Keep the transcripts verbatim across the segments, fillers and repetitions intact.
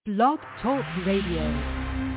Blog Talk Radio.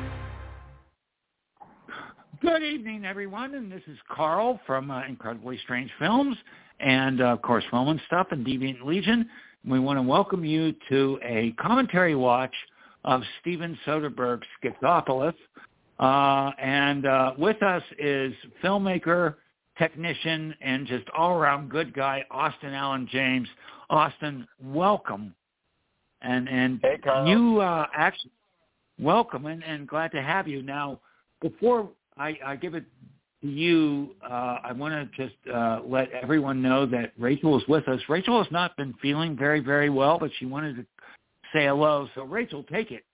Good evening, everyone, and this is Carl from uh, Incredibly Strange Films and, uh, of course, Film and Stuff and Deviant Legion. We want to welcome you to a commentary watch of Steven Soderbergh's Schizopolis. Uh, and uh, with us is filmmaker, technician, and just all-around good guy, Austin Allen James. Austin, welcome. And and hey, you uh, actually welcome and, and glad to have you. Now, before I, I give it to you, uh, I want to just uh, let everyone know that Rachel is with us. Rachel has not been feeling very, very well, but she wanted to say hello. So, Rachel, take it.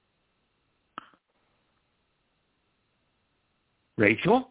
Rachel?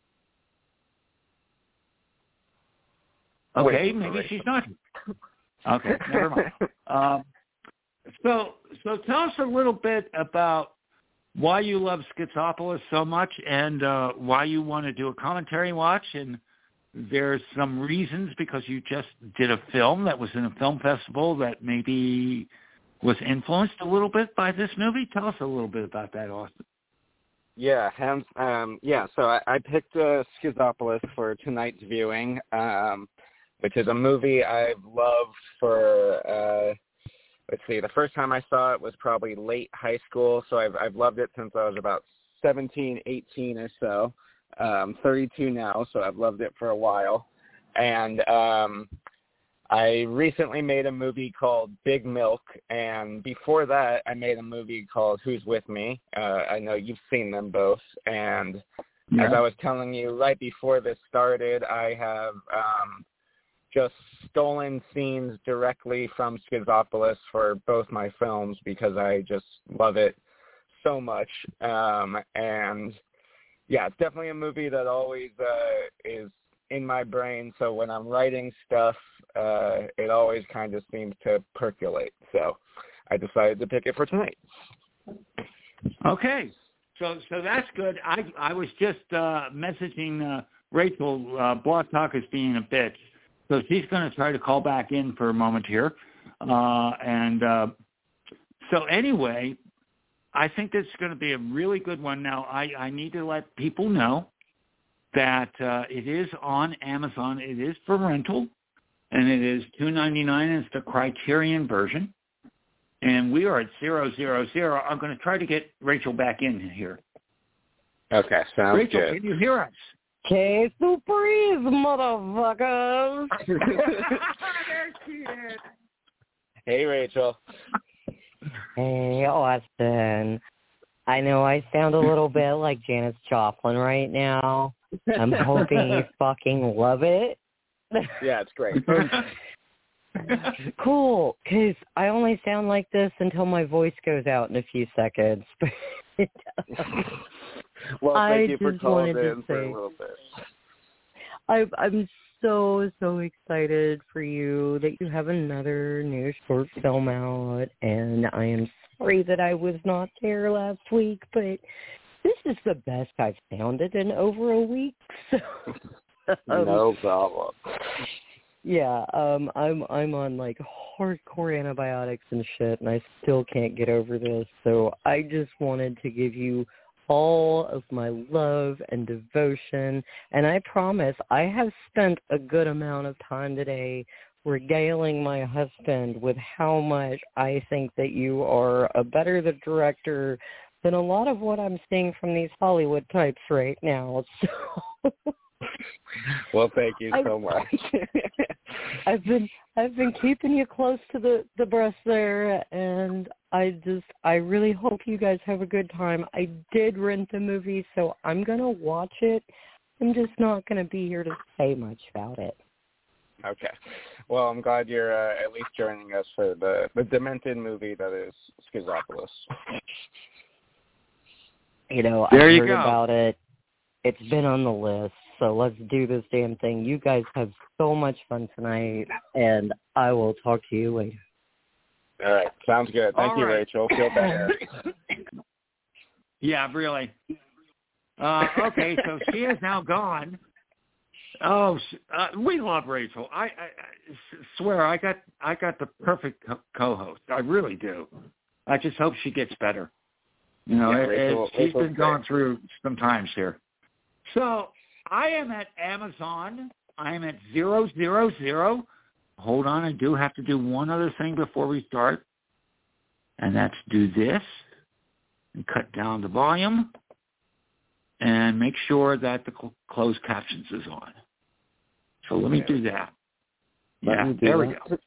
Okay, Wait, maybe Rachel. she's not. Okay, never mind. Um, so, so tell us a little bit about why you love Schizopolis so much and uh, why you want to do a commentary watch. And there's some reasons because you just did a film that was in a film festival that maybe was influenced a little bit by this movie. Tell us a little bit about that, Austin. Yeah, hence, um, yeah. So I, I picked uh, Schizopolis for tonight's viewing, um, which is a movie I've loved for. Uh, let's see, the first time I saw it was probably late high school, so I've I've loved it since I was about seventeen, eighteen or so. Um, thirty-two now, so I've loved it for a while. And um, I recently made a movie called Big Milk, and before that, I made a movie called Who's With Me. Uh, I know you've seen them both, and yeah. As I was telling you right before this started, I have um, just stolen scenes directly from Schizopolis for both my films because I just love it so much. Um, and, yeah, it's definitely a movie that always uh, is in my brain, so when I'm writing stuff, uh, it always kind of seems to percolate. So I decided to pick it for tonight. Okay, so so that's good. I I was just uh, messaging uh, Rachel. Uh, Blog Talk is being a bitch, so she's going to try to call back in for a moment here. Uh, and uh, so anyway, I think this is going to be a really good one. Now, I, I need to let people know that uh, it is on Amazon. It is for rental, and it is two ninety-nine. It's the Criterion version, and we are at zero zero zero. I'm going to try to get Rachel back in here. Okay, sounds Rachel, good. Rachel, can you hear us? Que surprise, motherfuckers! There she is. Hey, Rachel. Hey, Austin. I know I sound a little bit like Janis Joplin right now. I'm hoping you fucking love it. Yeah, it's great. Cool, because I only sound like this until my voice goes out in a few seconds. Well, thank I you for just calling wanted to in for say, a little bit. I, I'm so, so excited for you that you have another new short film out, and I am sorry that I was not there last week, but this is the best I've sounded in over a week. So, um, no problem. Yeah, um, I'm I'm on like hardcore antibiotics and shit, and I still can't get over this. So I just wanted to give you all of my love and devotion, and I promise I have spent a good amount of time today regaling my husband with how much I think that you are a better the director than a lot of what I'm seeing from these Hollywood types right now. So well, thank you so I've, much. I've been I've been keeping you close to the, the breast there, and I just I really hope you guys have a good time. I did rent the movie, so I'm gonna watch it. I'm just not gonna be here to say much about it. Okay. Well, I'm glad you're uh, at least joining us for the, the demented movie that is Schizopolis. You know, There I you heard go. about it. It's been on the list, so let's do this damn thing. You guys have so much fun tonight, and I will talk to you later. All right. Sounds good. Thank All you, right. Rachel. Feel better. Yeah, really. Uh, okay, so she is now gone. Oh, uh, we love Rachel. I, I, I swear, I got I got the perfect co- co-host. I really do. I just hope she gets better. You know, yeah, it, Rachel, it, she's Rachel's been going great. through some times here. So I am at Amazon. I am at zero zero zero. Hold on, I do have to do one other thing before we start, and that's do this and cut down the volume and make sure that the cl- closed captions is on. So let me do that. Let Yeah, me do there that. we go.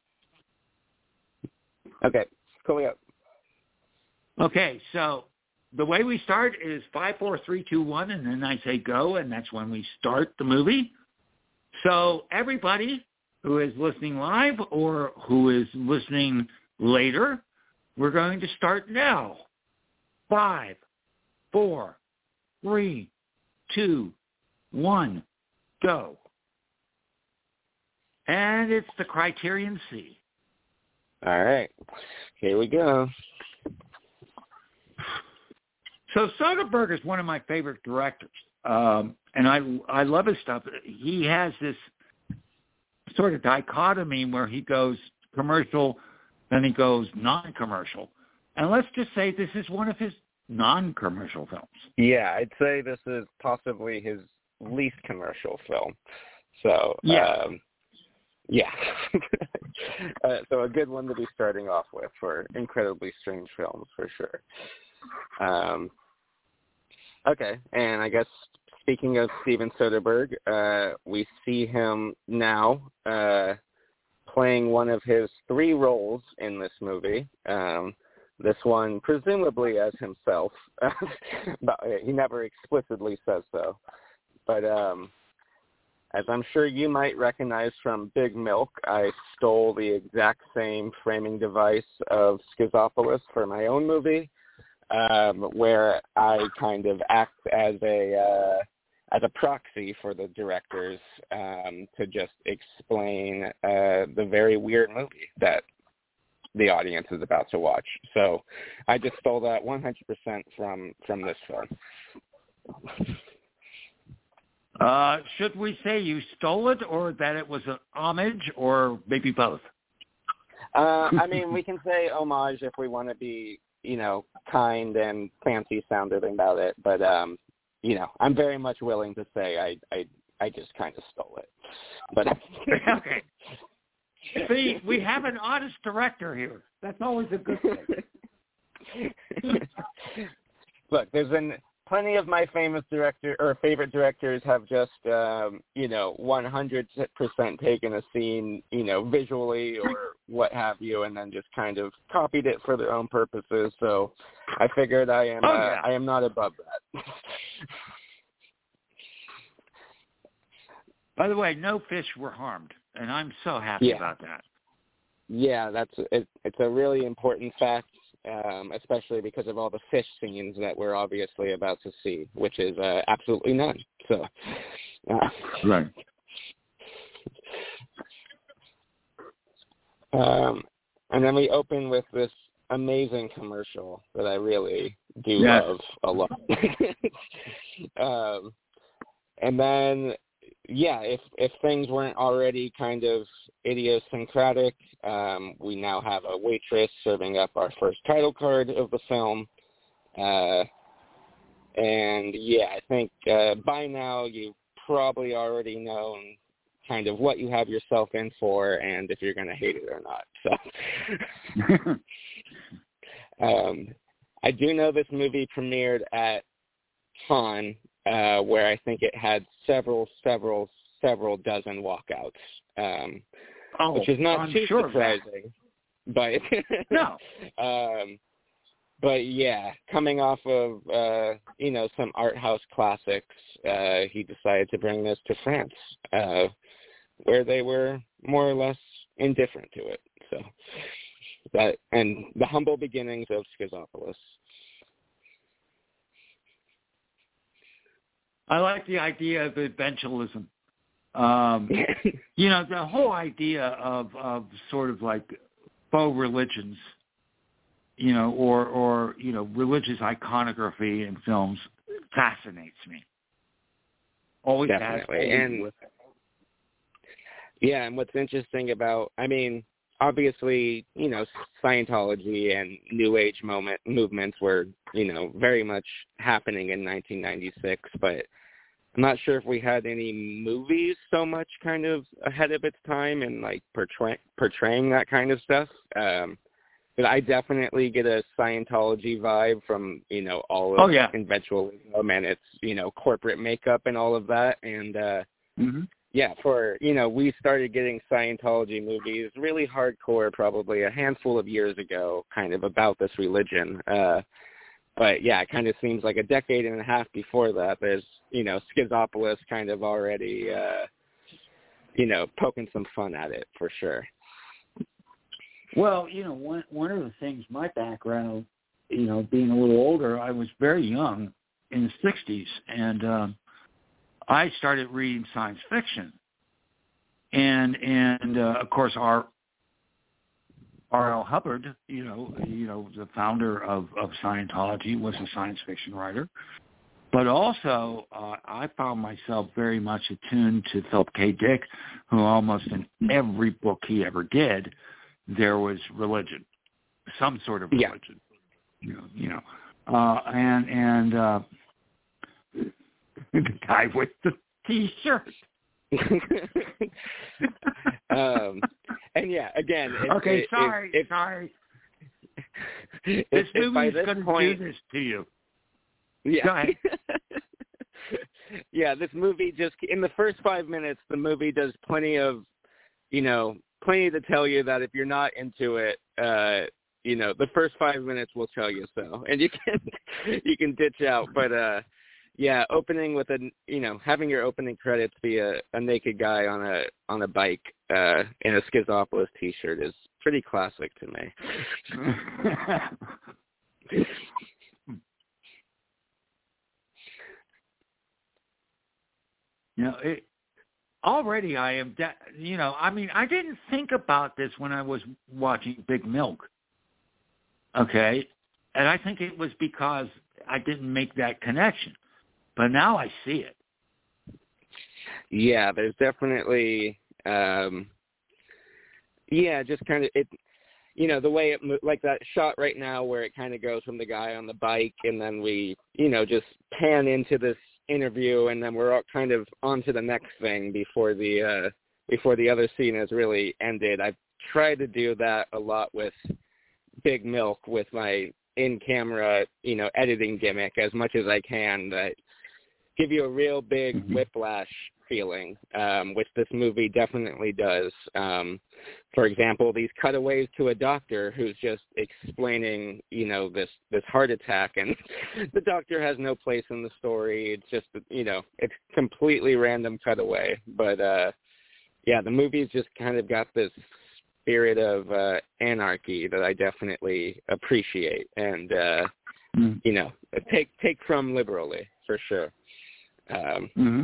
Okay, coming up. Okay, so the way we start is five, four, three, two, one, and then I say go, and that's when we start the movie. So everybody who is listening live or who is listening later, we're going to start now. Five, four, three, two, one, go. And it's the Criterion C. All right, here we go. So Soderbergh is one of my favorite directors, um, and I I love his stuff. He has this sort of dichotomy where he goes commercial, then he goes non-commercial. And let's just say this is one of his non-commercial films. Yeah, I'd say this is possibly his least commercial film. So, yeah. Um, yeah. uh, so a good one to be starting off with for incredibly strange films, for sure. Um, okay, and I guess speaking of Steven Soderbergh, uh, we see him now uh, playing one of his three roles in this movie. Um, this one presumably as himself, but he never explicitly says so. But um, as I'm sure you might recognize from Big Milk, I stole the exact same framing device of Schizopolis for my own movie, um, where I kind of act as a uh, as a proxy for the directors um, to just explain uh, the very weird movie that the audience is about to watch. So I just stole that one hundred percent from, from this film. Uh, should we say you stole it or that it was an homage or maybe both? Uh, I mean, we can say homage if we want to be, you know, kind and fancy sounding about it. But, um, you know, I'm very much willing to say I I, I just kind of stole it. But okay. See, we have an honest director here. That's always a good thing. Look, there's been plenty of my famous director or favorite directors have just, um, you know, one hundred percent taken a scene, you know, visually or what have you, and then just kind of copied it for their own purposes. So I figured I am, oh, uh, yeah. I am not above that. By the way, no fish were harmed, and I'm so happy yeah. about that. Yeah, that's it, it's a really important fact. Um, especially because of all the fish scenes that we're obviously about to see, which is uh, absolutely none. So, uh, right. Um, and then we open with this amazing commercial that I really do yes. love a lot. um, and then, yeah, if if things weren't already kind of idiosyncratic, um, we now have a waitress serving up our first title card of the film. Uh, and, yeah, I think uh, by now you've probably already known kind of what you have yourself in for and if you're going to hate it or not. So, um, I do know this movie premiered at Cannes, Uh, where I think it had several, several, several dozen walkouts, um, oh, which is not I'm too sure surprising. But no, um, but yeah, coming off of uh, you know some art house classics, uh, he decided to bring this to France, uh, where they were more or less indifferent to it. So that and the humble beginnings of Schizopolis. I like the idea of eventualism. Um, you know, the whole idea of, of sort of like faux religions, you know, or, or, you know, religious iconography in films fascinates me. Always Definitely. has. And, yeah, and what's interesting about, I mean, obviously, you know, Scientology and New Age moment movements were, you know, very much happening in nineteen ninety-six, but I'm not sure if we had any movies so much kind of ahead of its time and like portray- portraying that kind of stuff. Um, but I definitely get a Scientology vibe from, you know, all of oh, yeah. eventualism and its, you know, corporate makeup and all of that. And, uh, mm-hmm. yeah, for, you know, we started getting Scientology movies really hardcore probably a handful of years ago, kind of about this religion. Uh, but, yeah, it kind of seems like a decade and a half before that, there's, you know, Schizopolis kind of already, uh, you know, poking some fun at it for sure. Well, you know, one one of the things, my background, you know, being a little older, I was very young in the sixties, and um, I started reading science fiction. And, and uh, of course, R. R L. Hubbard, you know, you know, the founder of, of Scientology, was a science fiction writer. But also, uh, I found myself very much attuned to Philip K. Dick, who almost in every book he ever did, there was religion, some sort of religion, yeah. you know, you know, uh, and and uh, the guy with the T-shirt. um, and yeah, again, if, okay, if, sorry, if, sorry. If, this if movie is this going to point, do this to you. Yeah. Go ahead. Yeah, this movie just in the first five minutes, the movie does plenty of, you know, plenty to tell you that if you're not into it, uh, you know, the first five minutes will tell you so, and you can you can ditch out. But uh, yeah, opening with a, you know, having your opening credits be a, a naked guy on a on a bike uh, in a Schizopolis T-shirt is pretty classic to me. You know, it, already I am, de- you know, I mean, I didn't think about this when I was watching Big Milk, okay? And I think it was because I didn't make that connection. But now I see it. Yeah, there's definitely, um, yeah, just kind of, it, you know, the way it, like that shot right now where it kind of goes from the guy on the bike and then we, you know, just pan into this interview and then we're all kind of on to the next thing before the uh before the other scene has really ended. I've tried to do that a lot with Big Milk with my in-camera, you know, editing gimmick as much as I can that give you a real big mm-hmm. whiplash feeling, um, which this movie definitely does. Um, for example, these cutaways to a doctor who's just explaining, you know, this, this heart attack, and the doctor has no place in the story. It's just, you know, it's completely random cutaway. But, uh, yeah, the movie's just kind of got this spirit of uh, anarchy that I definitely appreciate and, uh, mm. you know, take take from liberally, for sure. Um, mm-hmm.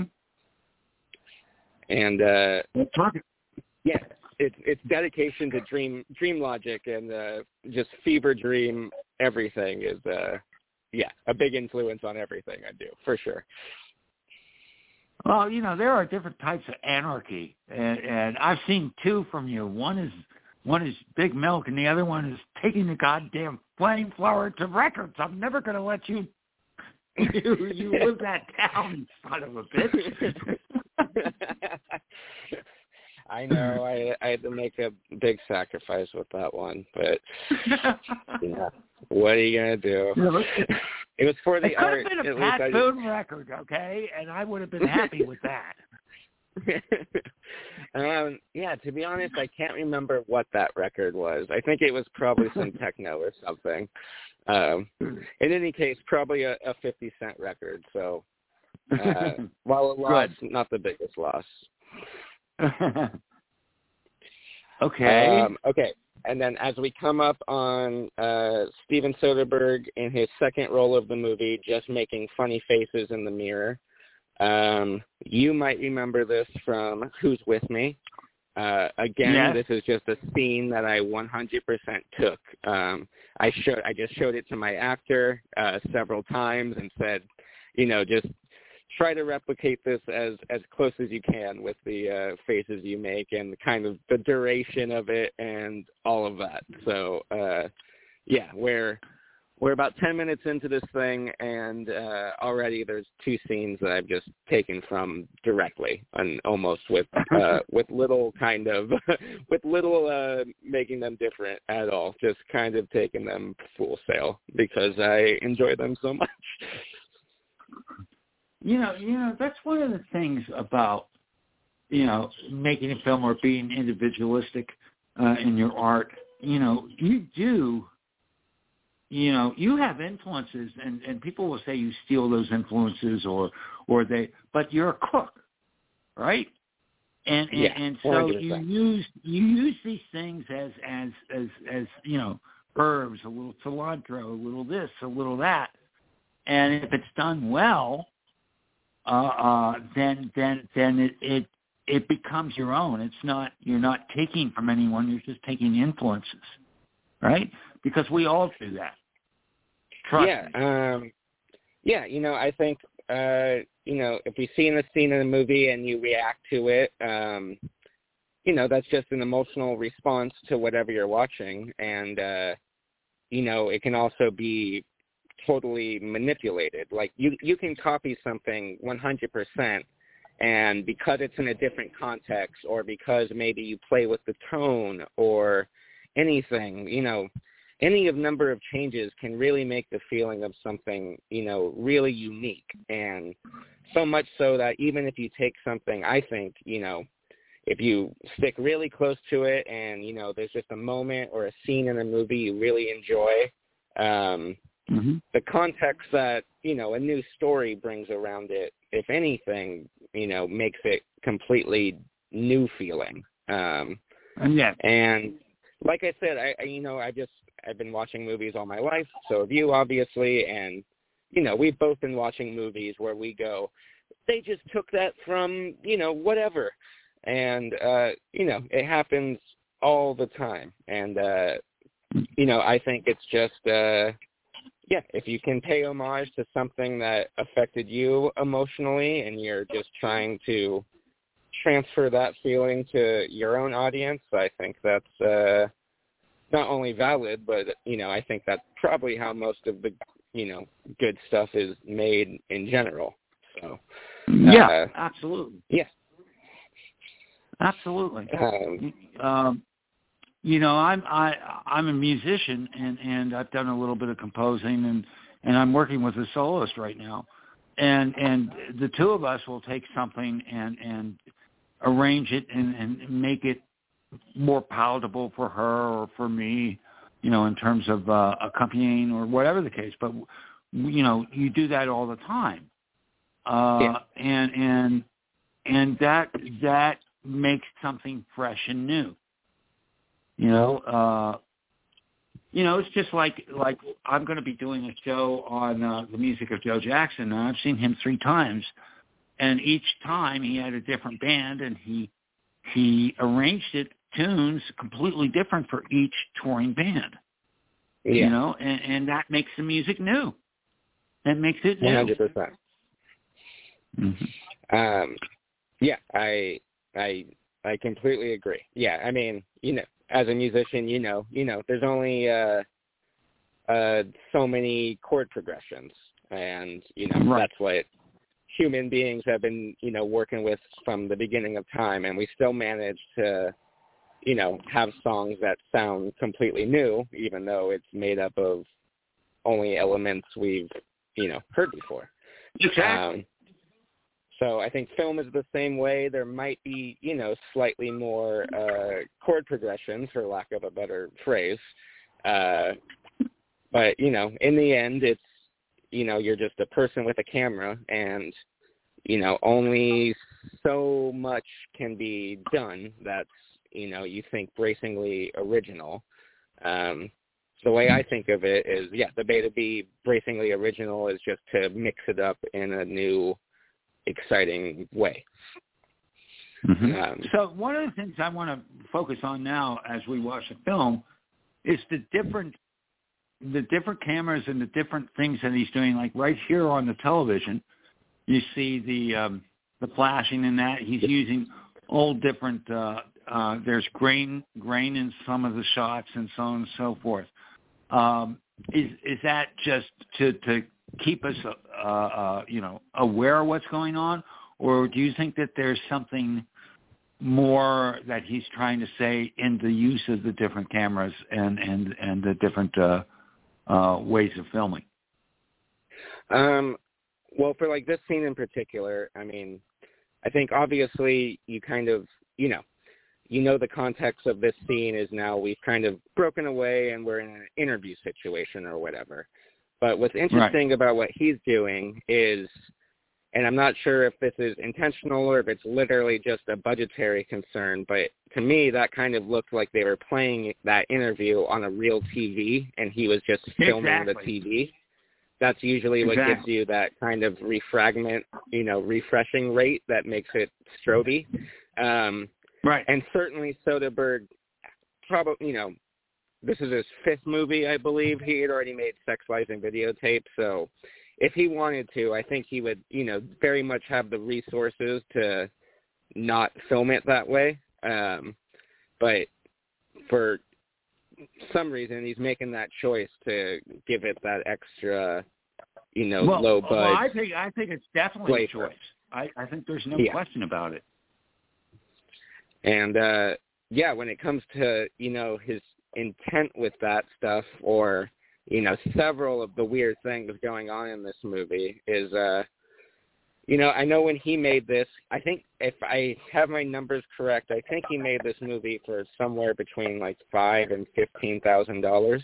And uh, yeah, it's it's dedication to dream dream logic and uh, just fever dream everything is uh, yeah a big influence on everything I do for sure. Well, you know there are different types of anarchy, and, and I've seen two from you. One is one is Big Milk, and the other one is taking the goddamn flamethrower to records. I'm never going to let you you you live that down, son of a bitch. I know I, I had to make a big sacrifice with that one, but yeah, what are you gonna do? It was for the it could art. have been a At Pat least Boone record, okay, and I would have been happy with that. um, yeah, to be honest, I can't remember what that record was. I think it was probably some techno or something. Um, in any case, probably a, a fifty cent record. So, uh, while a loss, not the biggest loss. Okay. Um, okay. And then as we come up on uh, Steven Soderbergh in his second role of the movie, just making funny faces in the mirror. Um, you might remember this from Who's With Me. Uh, again, yes. This is just a scene that I one hundred percent took. Um, I showed, I just showed it to my actor uh, several times and said, you know, just try to replicate this as, as close as you can with the uh, faces you make and kind of the duration of it and all of that. So, uh, yeah, we're we're about ten minutes into this thing, and uh, already there's two scenes that I've just taken from directly, and almost with uh, with little kind of with little uh, making them different at all. Just kind of taking them full sail because I enjoy them so much. You know, you know that's one of the things about you know making a film or being individualistic uh, in your art. You know, you do. You know, you have influences, and, and people will say you steal those influences, or or they. But you're a cook, right? And and, yeah, and so one hundred percent. you use you use these things as as as as you know herbs, a little cilantro, a little this, a little that, and if it's done well, uh, uh, then then then it, it it becomes your own. It's not you're not taking from anyone. You're just taking influences, right? Because we all do that. Trust yeah, me. um, yeah. You know, I think uh, you know if you see in a scene in a movie and you react to it, um, you know that's just an emotional response to whatever you're watching, and uh, you know it can also be totally manipulated. Like you, you can copy something one hundred percent, and because it's in a different context, or because maybe you play with the tone or anything, you know, any of number of changes can really make the feeling of something, you know, really unique. And so much so that even if you take something, I think, you know, if you stick really close to it and, you know, there's just a moment or a scene in a movie you really enjoy, um, mm-hmm. the context that, you know, a new story brings around it, if anything, you know, makes it completely new feeling. Um, yeah. And like I said, I, I you know, I just, I've been watching movies all my life, so have you, obviously, and, you know, we've both been watching movies where we go, they just took that from, you know, whatever. And, uh, you know, it happens all the time. And, uh, you know, I think it's just, uh, yeah, if you can pay homage to something that affected you emotionally and you're just trying to transfer that feeling to your own audience, I think that's uh, not only valid, but, you know, I think that's probably how most of the, you know, good stuff is made in general. So, yeah, uh, absolutely. Yeah. Absolutely. Um, um, you know, I'm I I'm a musician, and, and I've done a little bit of composing, and, and I'm working with a soloist right now, and and the two of us will take something and and arrange it and, and make it more palatable for her or for me, you know, in terms of uh, accompanying or whatever the case. But you know, you do that all the time, uh, yeah. and and and that that makes something fresh and new. You know, uh, you know, it's just like like I'm going to be doing a show on uh, the music of Joe Jackson, and I've seen him three times, and each time he had a different band, and he he arranged it tunes completely different for each touring band. Yeah. You know, and, and that makes the music new. That makes it new. one hundred percent. Mm-hmm. Um, yeah, I I I completely agree. Yeah, I mean, you know, as a musician, you know, you know, there's only uh, uh, so many chord progressions, and you know, right. that's what human beings have been, you know, working with from the beginning of time, and we still manage to, you know, have songs that sound completely new, even though it's made up of only elements we've, you know, heard before. Exactly. Um, So I think film is the same way. There might be, you know, slightly more uh, chord progressions, for lack of a better phrase. Uh, but, you know, in the end, it's, you know, you're just a person with a camera, and, you know, only so much can be done that's, you know, you think bracingly original. Um, so the way I think of it is, yeah, the way to be bracingly original is just to mix it up in a new, exciting way. Mm-hmm. Um, so one of the things I want to focus on now as we watch the film is the different the different cameras and the different things that he's doing. Like right here on the television, You see the um, the flashing in that. He's using all different. Uh, uh, there's grain grain in some of the shots and so on and so forth. Um, is is that just to to keep us uh, uh, you know aware of what's going on, or do you think that there's something more that he's trying to say in the use of the different cameras and and and the different uh, uh, ways of filming? Um, well, for like this scene in particular, I mean, I think obviously you kind of, you know, you know the context of this scene is now we've kind of broken away and we're in an interview situation or whatever. But what's interesting right. about what he's doing is, and I'm not sure if this is intentional or if it's literally just a budgetary concern, but to me that kind of looked like they were playing that interview on a real T V and he was just filming exactly. the T V. That's usually what exactly. gives you that kind of refragment, you know, refreshing rate that makes it stroby. Um, right. And certainly Soderbergh, probably, you know, this is his fifth movie, I believe. He had already made Sex, Lies, and Videotape, so if he wanted to, I think he would, you know, very much have the resources to not film it that way. Um, but for some reason, he's making that choice to give it that extra, you know, well, low bud. Well, I think I think it's definitely flavor. a choice. I, I think there's no yeah. question about it. And uh, yeah, when it comes to, you know, his intent with that stuff, or you know, several of the weird things going on in this movie is, uh, you know, I know when he made this, I think if I have my numbers correct, I think he made this movie for somewhere between like five and fifteen thousand dollars.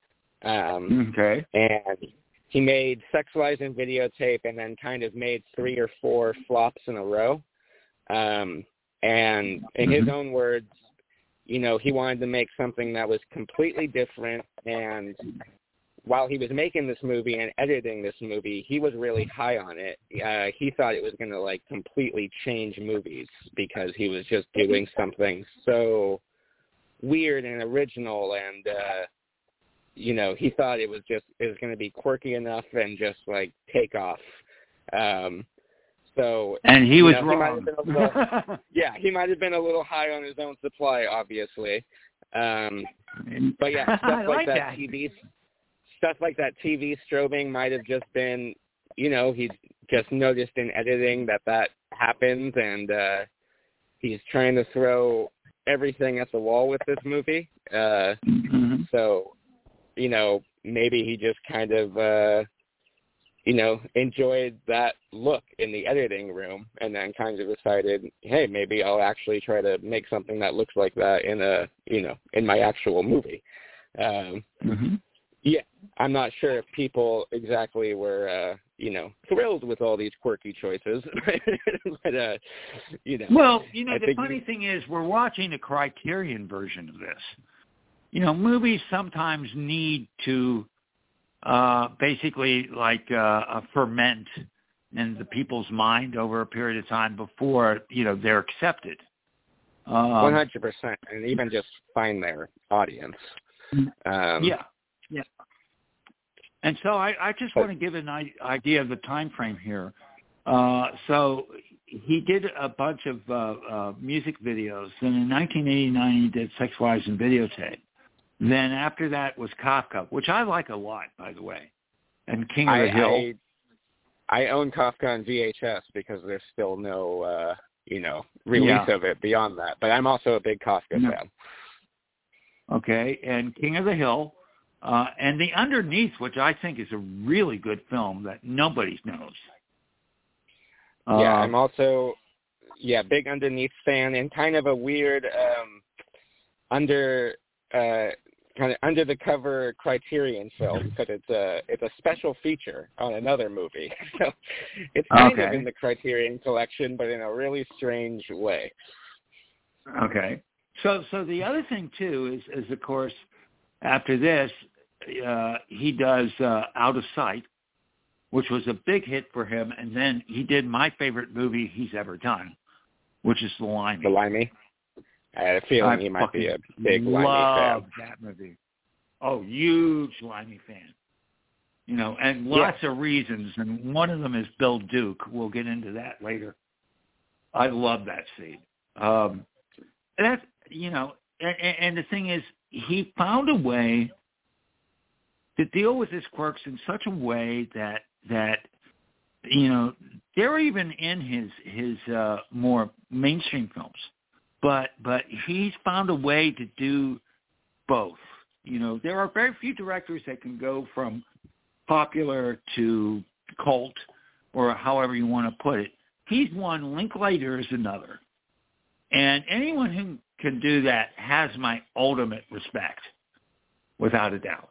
Um, okay. And he made Sex, Lies, and Videotape, and then kind of made three or four flops in a row. Um, and in his own words, you know, he wanted to make something that was completely different, and while he was making this movie and editing this movie, he was really high on it. Uh, he thought it was going to, like, completely change movies because he was just doing something so weird and original, and, uh, you know, he thought it was just, it was going to be quirky enough and just, like, take off. Um, so, and he was know, wrong. He little, yeah, he might have been a little high on his own supply, obviously. Um, but, yeah, stuff like, like that, that T V Stuff like that T V strobing might have just been, you know, he's just noticed in editing that that happens, and uh, he's trying to throw everything at the wall with this movie. Uh, mm-hmm. So, you know, maybe he just kind of, uh, you know, enjoyed that look in the editing room and then kind of decided, hey, maybe I'll actually try to make something that looks like that in a, you know, in my actual movie. Um, mm-hmm. Yeah, I'm not sure if people exactly were, uh, you know, thrilled with all these quirky choices, but, uh, you know. Well, you know, I the funny thing is we're watching a Criterion version of this. You know, movies sometimes need to uh, basically like uh, uh, ferment in the people's mind over a period of time before, you know, they're accepted. Um, one hundred percent, and even just find their audience. Um, yeah. Yeah, and so I, I just want to give an idea of the time frame here. Uh, so he did a bunch of uh, uh, music videos. Then in nineteen eighty-nine, he did Sex, Lies, and Videotape. Then after that was Kafka, which I like a lot, by the way, and King of the I, Hill. I, I own Kafka on V H S because there's still no, uh, you know, release yeah. of it beyond that. But I'm also a big Kafka no. fan. Okay, and King of the Hill. Uh, and The Underneath, which I think is a really good film that nobody knows. Uh, yeah, I'm also, yeah, big Underneath fan, and kind of a weird um, under uh, kind of under the cover Criterion film because it's a it's a special feature on another movie. So it's kind okay. of in the Criterion collection, but in a really strange way. Okay. So so the other thing too is is of course. After this, uh, he does uh, Out of Sight, which was a big hit for him, and then he did my favorite movie he's ever done, which is The Limey. The Limey? I had a feeling I he might be a big Limey fan. Love fan. that movie. Oh, huge Limey fan. You know, and lots yeah. of reasons, and one of them is Bill Duke. We'll get into that later. I love that scene. Um, that's, you know, and, and the thing is, he found a way to deal with his quirks in such a way that that you know they're even in his his uh, more mainstream films, but but he's found a way to do both. You know, there are very few directors that can go from popular to cult, or however you want to put it. He's one. Linklater is another, and anyone who can do that has my ultimate respect, without a doubt.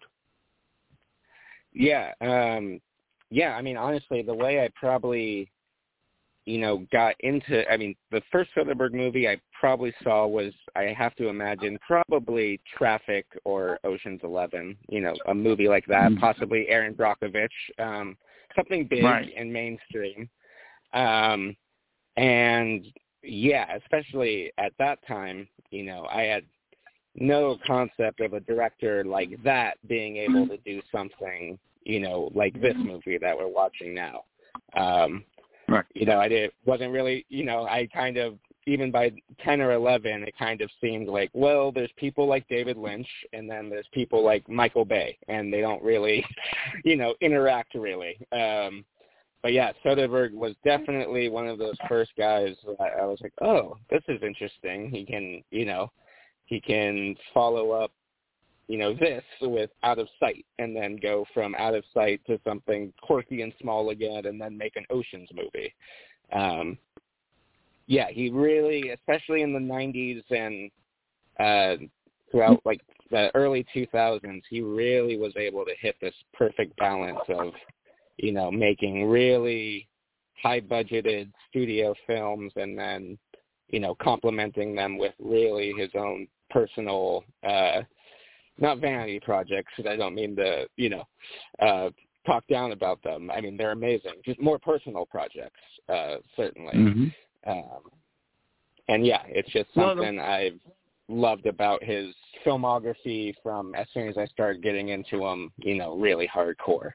Yeah, um, yeah. I mean, honestly, the way I probably, you know, got into, I mean, the first Soderbergh movie I probably saw was, I have to imagine, probably Traffic or Ocean's Eleven. You know, a movie like that, mm-hmm. possibly Aaron Brockovich, um, something big right. and mainstream. Um, and yeah, especially at that time, you know, I had no concept of a director like that being able to do something, you know, like this movie that we're watching now. Um, right. You know, I did, wasn't really, you know, I kind of, even by ten or eleven, it kind of seemed like, well, there's people like David Lynch, and then there's people like Michael Bay, and they don't really, you know, interact really. Um, but yeah, Soderbergh was definitely one of those first guys that I was like, oh, this is interesting. He can, you know, he can follow up, you know, this with Out of Sight, and then go from Out of Sight to something quirky and small again, and then make an Ocean's movie. Um, yeah, he really, especially in the nineties and uh, throughout like the early two thousands, he really was able to hit this perfect balance of, you know, making really high-budgeted studio films, and then, you know, complementing them with really his own personal, uh, not vanity projects, because I don't mean to, you know, uh, talk down about them. I mean, they're amazing. Just more personal projects, uh, certainly. Mm-hmm. Um, and, yeah, it's just something well, I've loved about his filmography from as soon as I started getting into him, you know, really hardcore.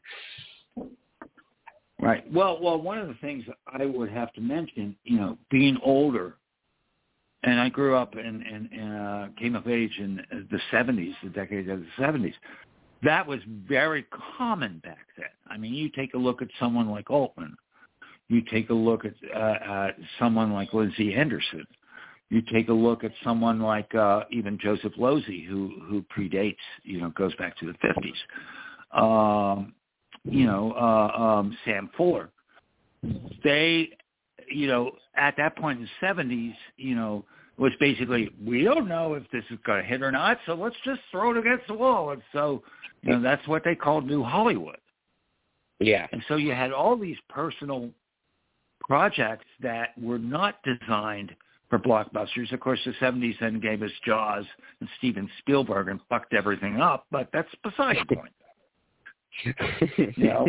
Right. Well, well, one of the things I would have to mention, you know, being older, and I grew up and, and, and uh, came of age in the seventies, the decade of the seventies. That was very common back then. I mean, you take a look at someone like Altman. You take a look at uh, uh, someone like Lindsay Anderson. You take a look at someone like uh, even Joseph Losey, who who predates, you know, goes back to the fifties. Um, you know, uh, um, Sam Fuller. They, you know, at that point in the seventies, you know, was basically, we don't know if this is going to hit or not, so let's just throw it against the wall. And so, you know, that's what they called New Hollywood. Yeah. And so you had all these personal projects that were not designed for blockbusters. Of course, the seventies then gave us Jaws and Steven Spielberg and fucked everything up, but that's beside the point. You know?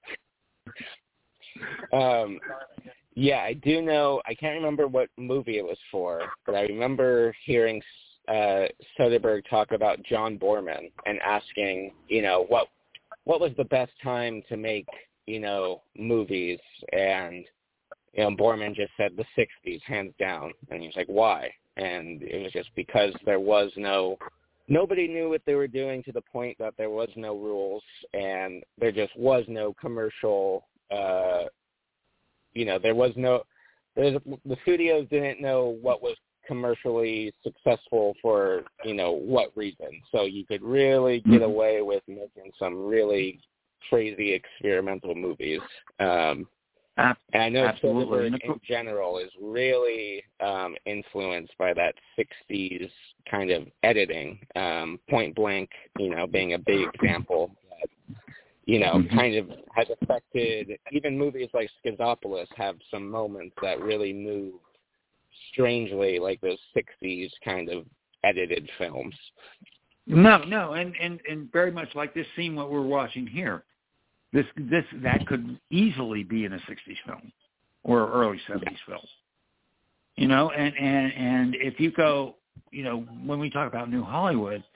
um, yeah, I do know. I can't remember what movie it was for, but I remember hearing uh, Soderbergh talk about John Borman and asking, you know, what what was the best time to make, you know, movies, and you know, Borman just said the sixties, hands down, and he was like, why? And it was just because there was no. Nobody knew what they were doing, to the point that there was no rules, and there just was no commercial, uh, you know, there was no, there's, the studios didn't know what was commercially successful for, you know, what reason. So you could really get away with making some really crazy experimental movies. Um, And I know Soderbergh in general is really um, influenced by that sixties kind of editing. Um, Point Blank, you know, being a big example that, you know, mm-hmm. kind of has affected, even movies like Schizopolis have some moments that really move strangely like those sixties kind of edited films. No, no, and, and, and very much like this scene what we're watching here. This this that could easily be in a sixties film or early seventies film, you know. And, and and if you go, you know, when we talk about New Hollywood,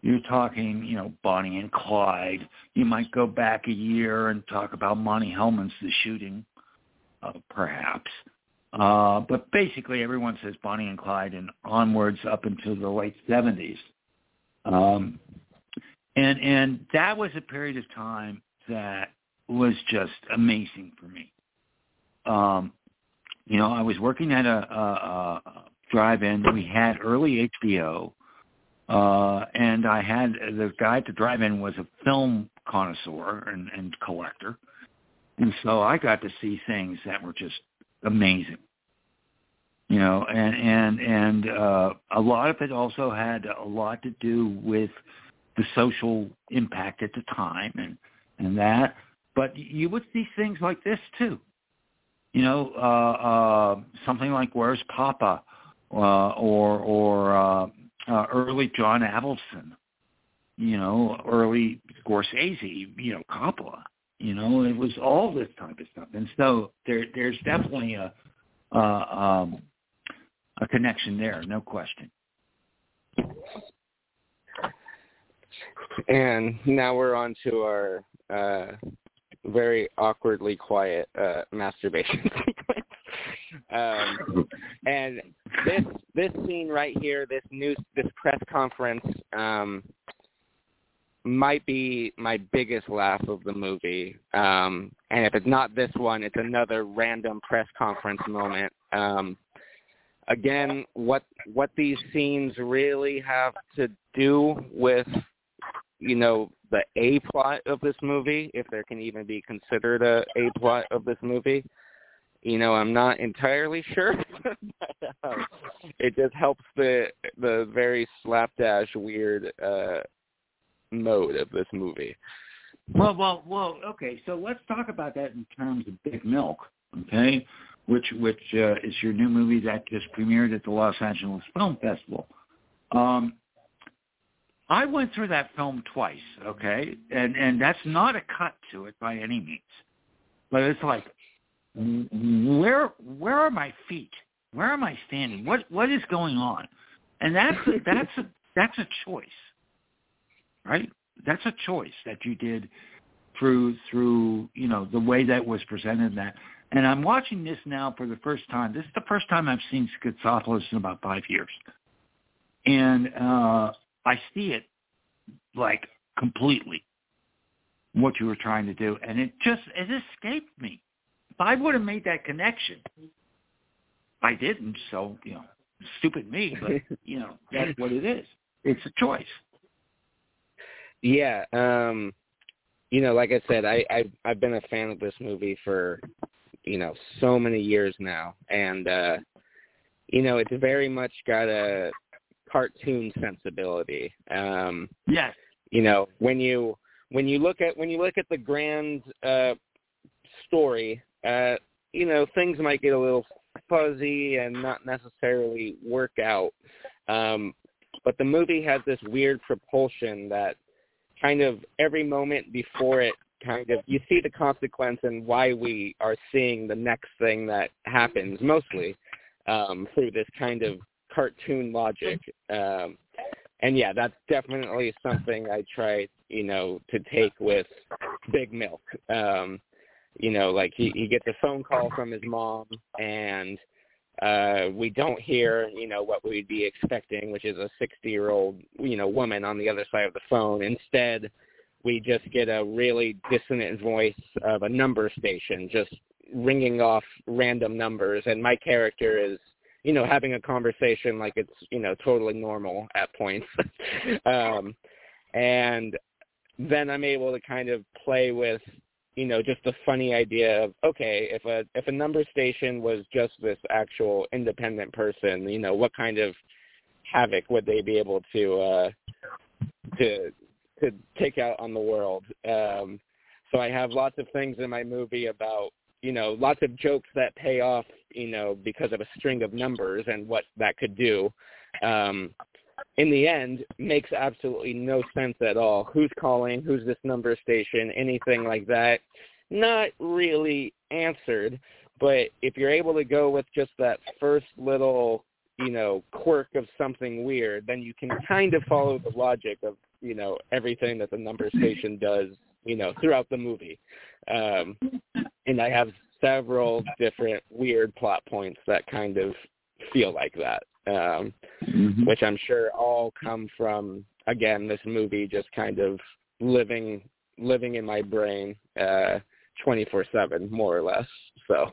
You're talking, you know, Bonnie and Clyde. You might go back a year and talk about Monty Hellman's The Shooting, uh, perhaps. Uh, but basically everyone says Bonnie and Clyde and onwards up until the late seventies. Um, and and that was a period of time that was just amazing for me. Um, you know, I was working at a, a, a drive-in. We had early H B O, uh, and I had the guy at the drive-in was a film connoisseur and, and collector, and so I got to see things that were just amazing. You know, and and and uh, a lot of it also had a lot to do with the social impact at the time and and that. But you would see things like this too. You know, uh, uh, something like Where's Papa, uh, or or uh, uh, early John Avildsen. You know, early Scorsese. You know, Coppola. You know, it was all this type of stuff. And so there there's definitely a uh, um, a connection there, no question. And now we're on to our uh, very awkwardly quiet uh, masturbation sequence. Um, and this this scene right here, this news, this press conference, um, might be my biggest laugh of the movie. Um, and if it's not this one, it's another random press conference moment. Um, Again, what what these scenes really have to do with, you know, the A plot of this movie, if there can even be considered a A plot of this movie, you know, I'm not entirely sure. But, um, it just helps the the very slapdash weird uh, mode of this movie. Well, well, well. Okay, so let's talk about that in terms of Big Milk. Okay. Which which uh, is your new movie that just premiered at the Los Angeles Film Festival. Um, I went through that film twice, okay, and and that's not a cut to it by any means, but it's like, where where are my feet? Where am I standing? What what is going on? And that's a, that's a that's a choice, right? That's a choice that you did through through you know the way that was presented. That. And I'm watching this now for the first time. This is the first time I've seen Schizopolis in about five years. And uh, I see it, like, completely, what you were trying to do. And it just, it escaped me. If I would have made that connection, I didn't, so, you know, stupid me, but, you know, that's what it is. It's a choice. Yeah. Um, you know, like I said, I, I, I've been a fan of this movie for... you know, so many years now. And, uh, you know, it's very much got a cartoon sensibility. Um, yes. You know, when you, when you look at, when you look at the grand, uh, story, uh, you know, things might get a little fuzzy and not necessarily work out. Um, but the movie has this weird propulsion that kind of every moment before it, kind of, you see the consequence and why we are seeing the next thing that happens, mostly um, through this kind of cartoon logic. Um, and yeah, that's definitely something I try, you know, to take with Big Milk. Um, you know, like he, he gets a phone call from his mom, and uh, we don't hear, you know, what we'd be expecting, which is a sixty-year-old, you know, woman on the other side of the phone. Instead, we just get a really dissonant voice of a number station just ringing off random numbers. And my character is, you know, having a conversation like it's, you know, totally normal at points. um, and then I'm able to kind of play with, you know, just the funny idea of, okay, if a if a number station was just this actual independent person, you know, what kind of havoc would they be able to uh, to to take out on the world? Um, so I have lots of things in my movie about, you know, lots of jokes that pay off, you know, because of a string of numbers and what that could do. Um, in the end, makes absolutely no sense at all. Who's calling? Who's this number station? Anything like that? Not really answered. But if you're able to go with just that first little, you know, quirk of something weird, then you can kind of follow the logic of you know, everything that the number station does, you know, throughout the movie. Um, and I have several different weird plot points that kind of feel like that, um, mm-hmm. which I'm sure all come from, again, this movie just kind of living living in my brain uh, twenty-four seven, more or less. So.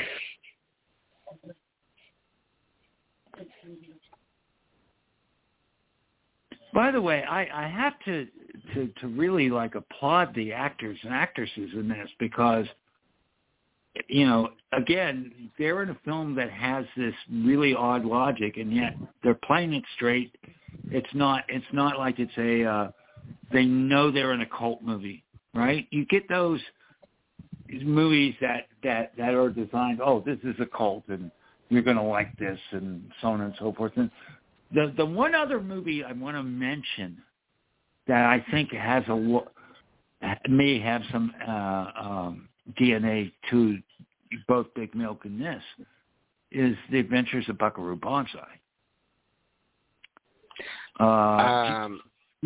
By the way, I, I have to, to to really like applaud the actors and actresses in this because, you know, again, they're in a film that has this really odd logic, and yet they're playing it straight. It's not it's not like it's a uh, they know they're in a cult movie, right? You get those movies that, that, that are designed, oh, this is a cult, and you're going to like this, and so on and so forth. And The the one other movie I want to mention that I think has a may have some uh, um, D N A to both Big Milk and this is The Adventures of Buckaroo Banzai. Uh, um,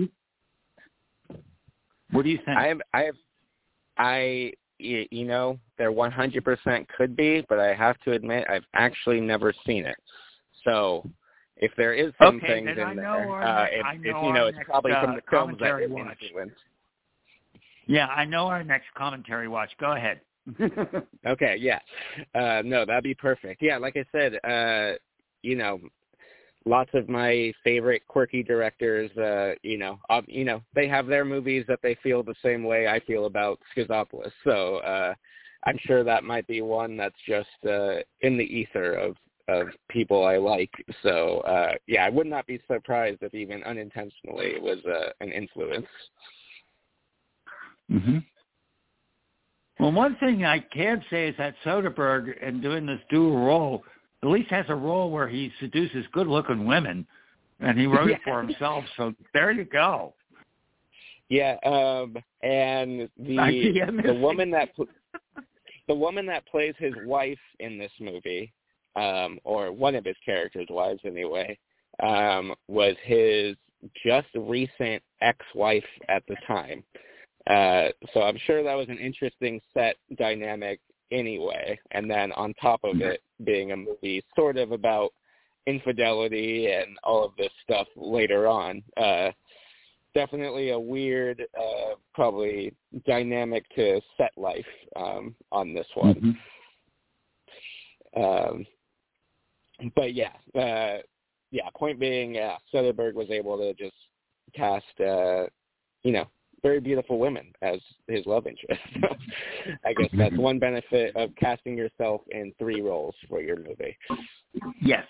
what do you think? I have, I have, I you know there one hundred percent could be, but I have to admit I've actually never seen it. So. If there is some okay, things then in I there, know our, uh, ne- it, I know it, you know, it's next, probably uh, from the films that commentary it watch. influenced. Yeah, I know our next commentary watch. Go ahead. Okay, yeah. Uh, no, that'd be perfect. Yeah, like I said, uh, you know, lots of my favorite quirky directors, uh, you know, uh, you know, they have their movies that they feel the same way I feel about Schizopolis. So uh, I'm sure that might be one that's just uh, in the ether of of people I like. So, uh, yeah, I would not be surprised if even unintentionally it was uh, an influence. Mm-hmm. Well, one thing I can say is that Soderbergh, in doing this dual role, at least has a role where he seduces good-looking women, and he wrote yeah. it for himself, so there you go. Yeah, um, and the the woman that the woman that plays his wife in this movie, Um, or one of his characters' wives anyway, um, was his just recent ex-wife at the time. Uh, so I'm sure that was an interesting set dynamic anyway. And then on top of it being a movie sort of about infidelity and all of this stuff later on, uh, definitely a weird, uh, probably dynamic to set life um, on this one. Mm-hmm. Um, But yeah, uh, yeah. Point being, uh, Soderbergh was able to just cast, uh, you know, very beautiful women as his love interest. I guess that's one benefit of casting yourself in three roles for your movie. Yes.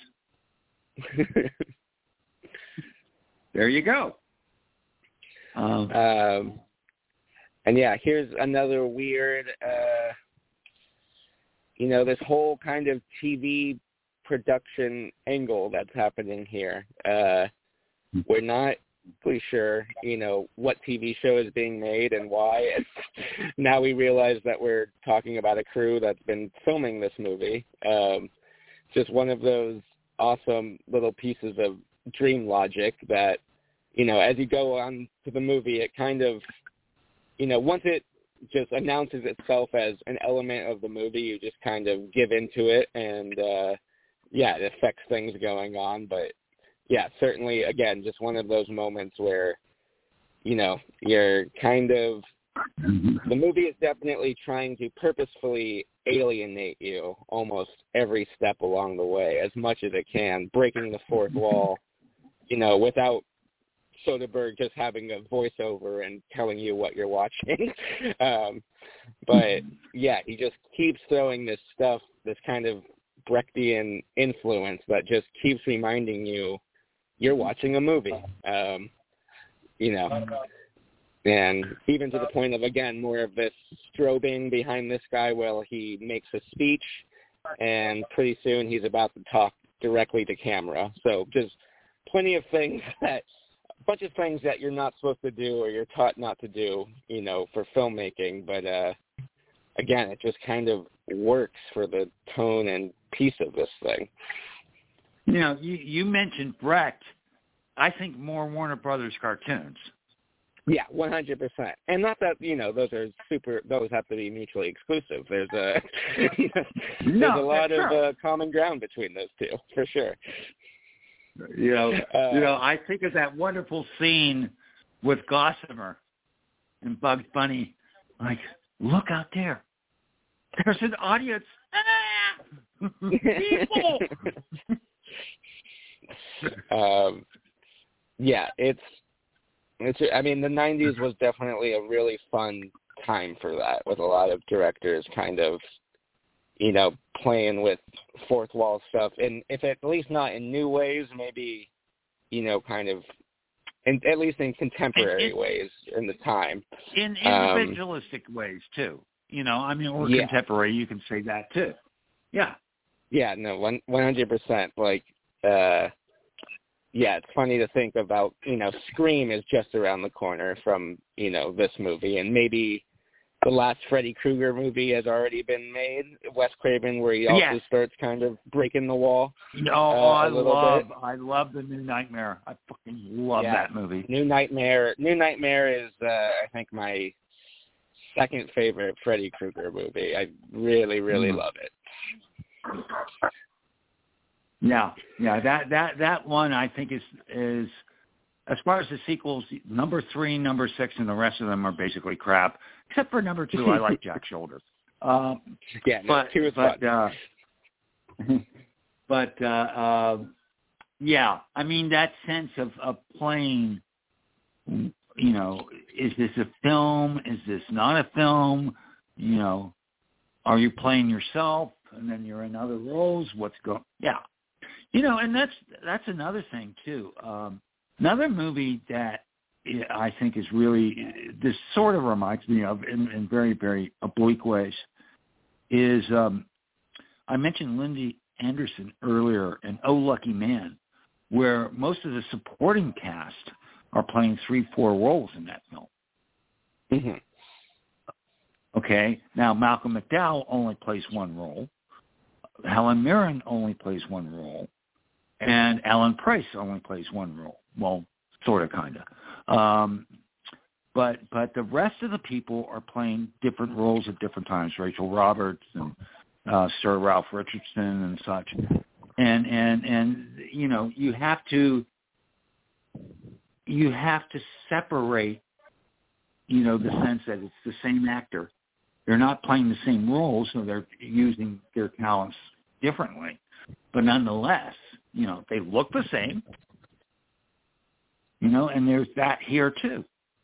There you go. Um, um, and yeah, here's another weird, uh, you know, this whole kind of T V production angle that's happening here. Uh, we're not really sure, you know, what T V show is being made and why. It's, now we realize that we're talking about a crew that's been filming this movie. Um, just one of those awesome little pieces of dream logic that, you know, as you go on to the movie, it kind of, you know, once it just announces itself as an element of the movie, you just kind of give into it and, uh, yeah, it affects things going on. But, yeah, certainly, again, just one of those moments where, you know, you're kind of – the movie is definitely trying to purposefully alienate you almost every step along the way as much as it can, breaking the fourth wall, you know, without Soderbergh just having a voiceover and telling you what you're watching. um, but, yeah, he just keeps throwing this stuff, this kind of Brechtian influence that just keeps reminding you you're watching a movie, um, you know, and even to the point of, again, more of this strobing behind this guy while he makes a speech, and pretty soon he's about to talk directly to camera. So just plenty of things that, a bunch of things that you're not supposed to do or you're taught not to do, you know, for filmmaking, but uh, again, it just kind of works for the tone and piece of this thing. You know, you, you mentioned Brecht. I think more Warner Brothers cartoons. Yeah, one hundred percent. And not that, you know, those are super, those have to be mutually exclusive. There's a, you know, there's no, a lot of sure. uh, common ground between those two, for sure. You know, uh, you know, I think of that wonderful scene with Gossamer and Bugs Bunny. Like, look out there. There's an audience. Ah! People! um, yeah, it's, it's, I mean, the nineties was definitely a really fun time for that, with a lot of directors kind of, you know, playing with fourth wall stuff, and if at least not in new ways, maybe, you know, kind of, in, at least in contemporary in, ways in the time. In individualistic um, ways, too. You know, I mean, or yeah. contemporary, you can say that, too. Yeah. Yeah, no, one, 100%. Like, uh, yeah, it's funny to think about, you know, Scream is just around the corner from, you know, this movie, and maybe the last Freddy Krueger movie has already been made, Wes Craven, where he also yes. starts kind of breaking the wall. No, uh, I love, bit. I love the New Nightmare. I fucking love yeah. that movie. New Nightmare, New Nightmare is, uh, I think, my second favorite Freddy Krueger movie. I really, really mm. love it. Yeah, yeah, that that that one I think is is as far as the sequels, number three, number six, and the rest of them are basically crap. Except for number two, I like Jack Shoulders. Um, yeah, no, but two is but fun. uh, but uh, uh, yeah, I mean that sense of of playing. You know, is this a film? Is this not a film? You know, are you playing yourself and then you're in other roles? What's going? Yeah. You know, and that's that's another thing too. Um, another movie that I think is really, this sort of reminds me of in, in very, very oblique ways, is um, I mentioned Lindsay Anderson earlier in Oh Lucky Man, where most of the supporting cast are playing three, four roles in that film. Mm-hmm. Okay, now Malcolm McDowell only plays one role. Helen Mirren only plays one role. And Alan Price only plays one role. Well, sort of, kind of. Um, but but the rest of the people are playing different roles at different times. Rachel Roberts and uh, Sir Ralph Richardson and such. And and and you know you have to you have to separate. You know the sense that it's the same actor. They're not playing the same roles, so they're using their talents differently. But nonetheless, you know, they look the same, you know, and there's that here too.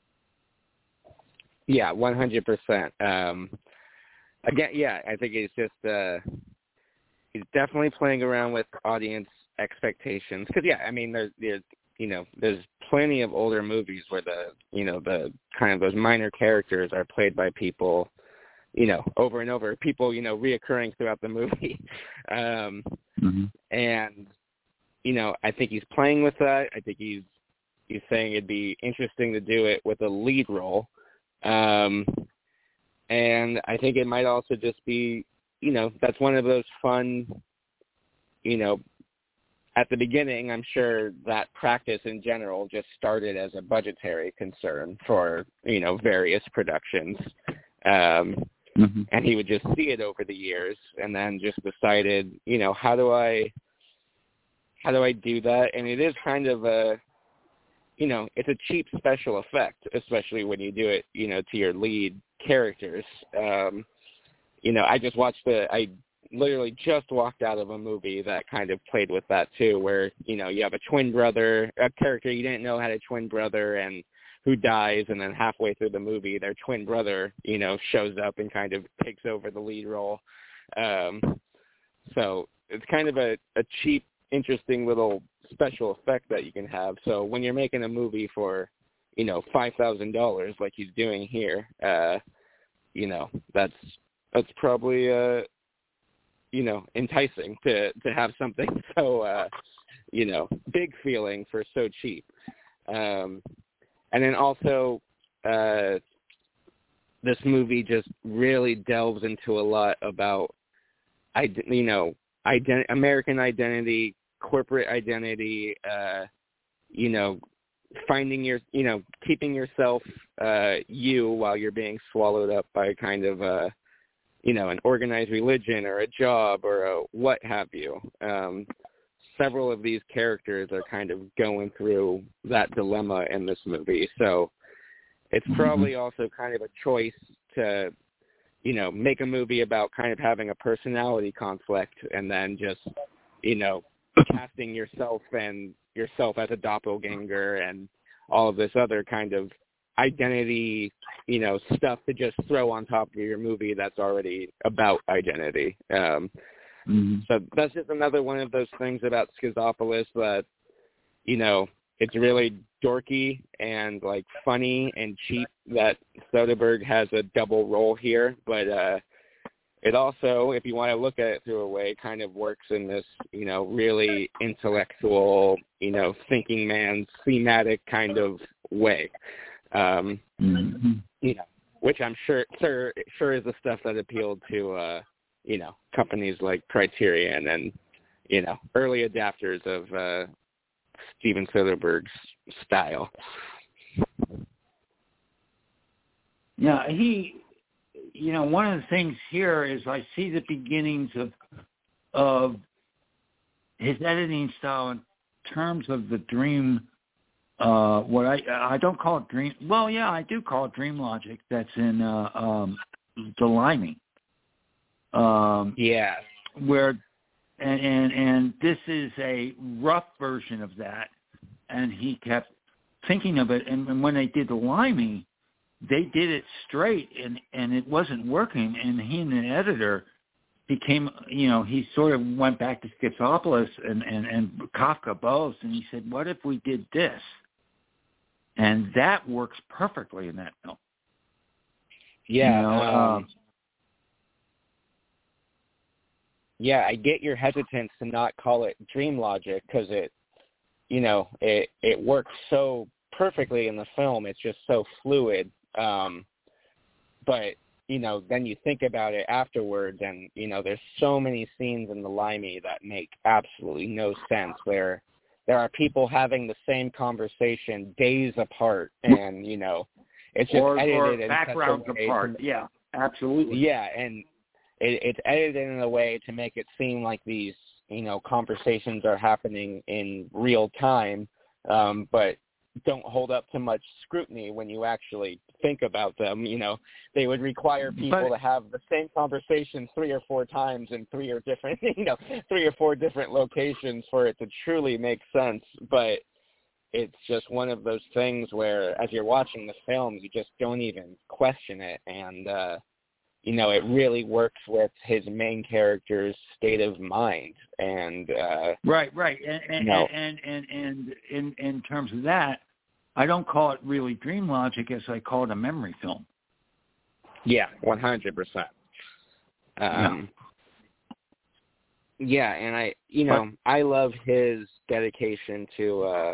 Yeah, one hundred percent. Um, again, yeah, I think he's just, uh, he's definitely playing around with audience expectations. Because, yeah, I mean, there's, there's, you know, there's plenty of older movies where the, you know, the kind of those minor characters are played by people, you know, over and over, people, you know, reoccurring throughout the movie. Um, mm-hmm. And, you know, I think he's playing with that. I think he's he's saying it'd be interesting to do it with a lead role. Um, and I think it might also just be, you know, that's one of those fun, you know, at the beginning, I'm sure that practice in general just started as a budgetary concern for, you know, various productions. Um, mm-hmm. And he would just see it over the years and then just decided, you know, how do I, how do I do that? And it is kind of a, you know, it's a cheap special effect, especially when you do it, you know, to your lead characters. Um, you know, I just watched the, I literally just walked out of a movie that kind of played with that too, where, you know, you have a twin brother, a character you didn't know had a twin brother and who dies, and then halfway through the movie, their twin brother, you know, shows up and kind of takes over the lead role. Um, so it's kind of a, a cheap, interesting little special effect that you can have. So when you're making a movie for, you know, five thousand dollars like he's doing here, uh, you know, that's that's probably, uh, you know, enticing to, to have something so, uh, you know, big feeling for so cheap. Um, and then also, uh, this movie just really delves into a lot about, you know, ident- American identity, corporate identity, uh, you know, finding your, you know, keeping yourself uh, you while you're being swallowed up by kind of, uh, you know, an organized religion or a job or a what have you. Um, several of these characters are kind of going through that dilemma in this movie. So it's probably also kind of a choice to, you know, make a movie about kind of having a personality conflict and then just, you know, casting yourself and yourself as a doppelganger and all of this other kind of identity, you know, stuff to just throw on top of your movie that's already about identity. Um, mm-hmm. So that's just another one of those things about Schizopolis that, you know, it's really dorky and like funny and cheap that Soderbergh has a double role here, but uh, it also, if you want to look at it through a way, kind of works in this, you know, really intellectual, you know, thinking man's thematic kind of way. Um, mm-hmm. You know, which I'm sure, sure, sure is the stuff that appealed to, uh, you know, companies like Criterion and, you know, early adapters of uh, Steven Soderbergh's style. Yeah, he, you know, one of the things here is I see the beginnings of of his editing style in terms of the dream. Uh, what I I don't call it dream. Well, yeah, I do call it dream logic. That's in uh, um, The Limey. Um, yeah, where and, and and this is a rough version of that, and he kept thinking of it. And, and when they did The Limey, they did it straight, and and it wasn't working. And he and the editor became, you know, he sort of went back to Schizopolis and and and Kafka both, and he said, "What if we did this?" And that works perfectly in that film. Yeah. You know, um, um, yeah, I get your hesitance to not call it dream logic because it, you know, it it works so perfectly in the film. It's just so fluid. Um, but, you know, then you think about it afterwards and, you know, there's so many scenes in The Limey that make absolutely no sense where there are people having the same conversation days apart and, you know, it's just or, edited or in backgrounds such a way apart. to, yeah, absolutely. Yeah, and it, it's edited in a way to make it seem like these, you know, conversations are happening in real time, um, but don't hold up to much scrutiny when you actually think about them. You know, they would require people but, to have the same conversation three or four times in three or different, you know, three or four different locations for it to truly make sense. But it's just one of those things where as you're watching the film, you just don't even question it. And, uh, you know, it really works with his main character's state of mind. And uh, right, right, and and, no. and and and in in terms of that, I don't call it really dream logic as I call it a memory film. Yeah, one hundred percent. Um, yeah. yeah, and I, you know, but, I love his dedication to. Uh,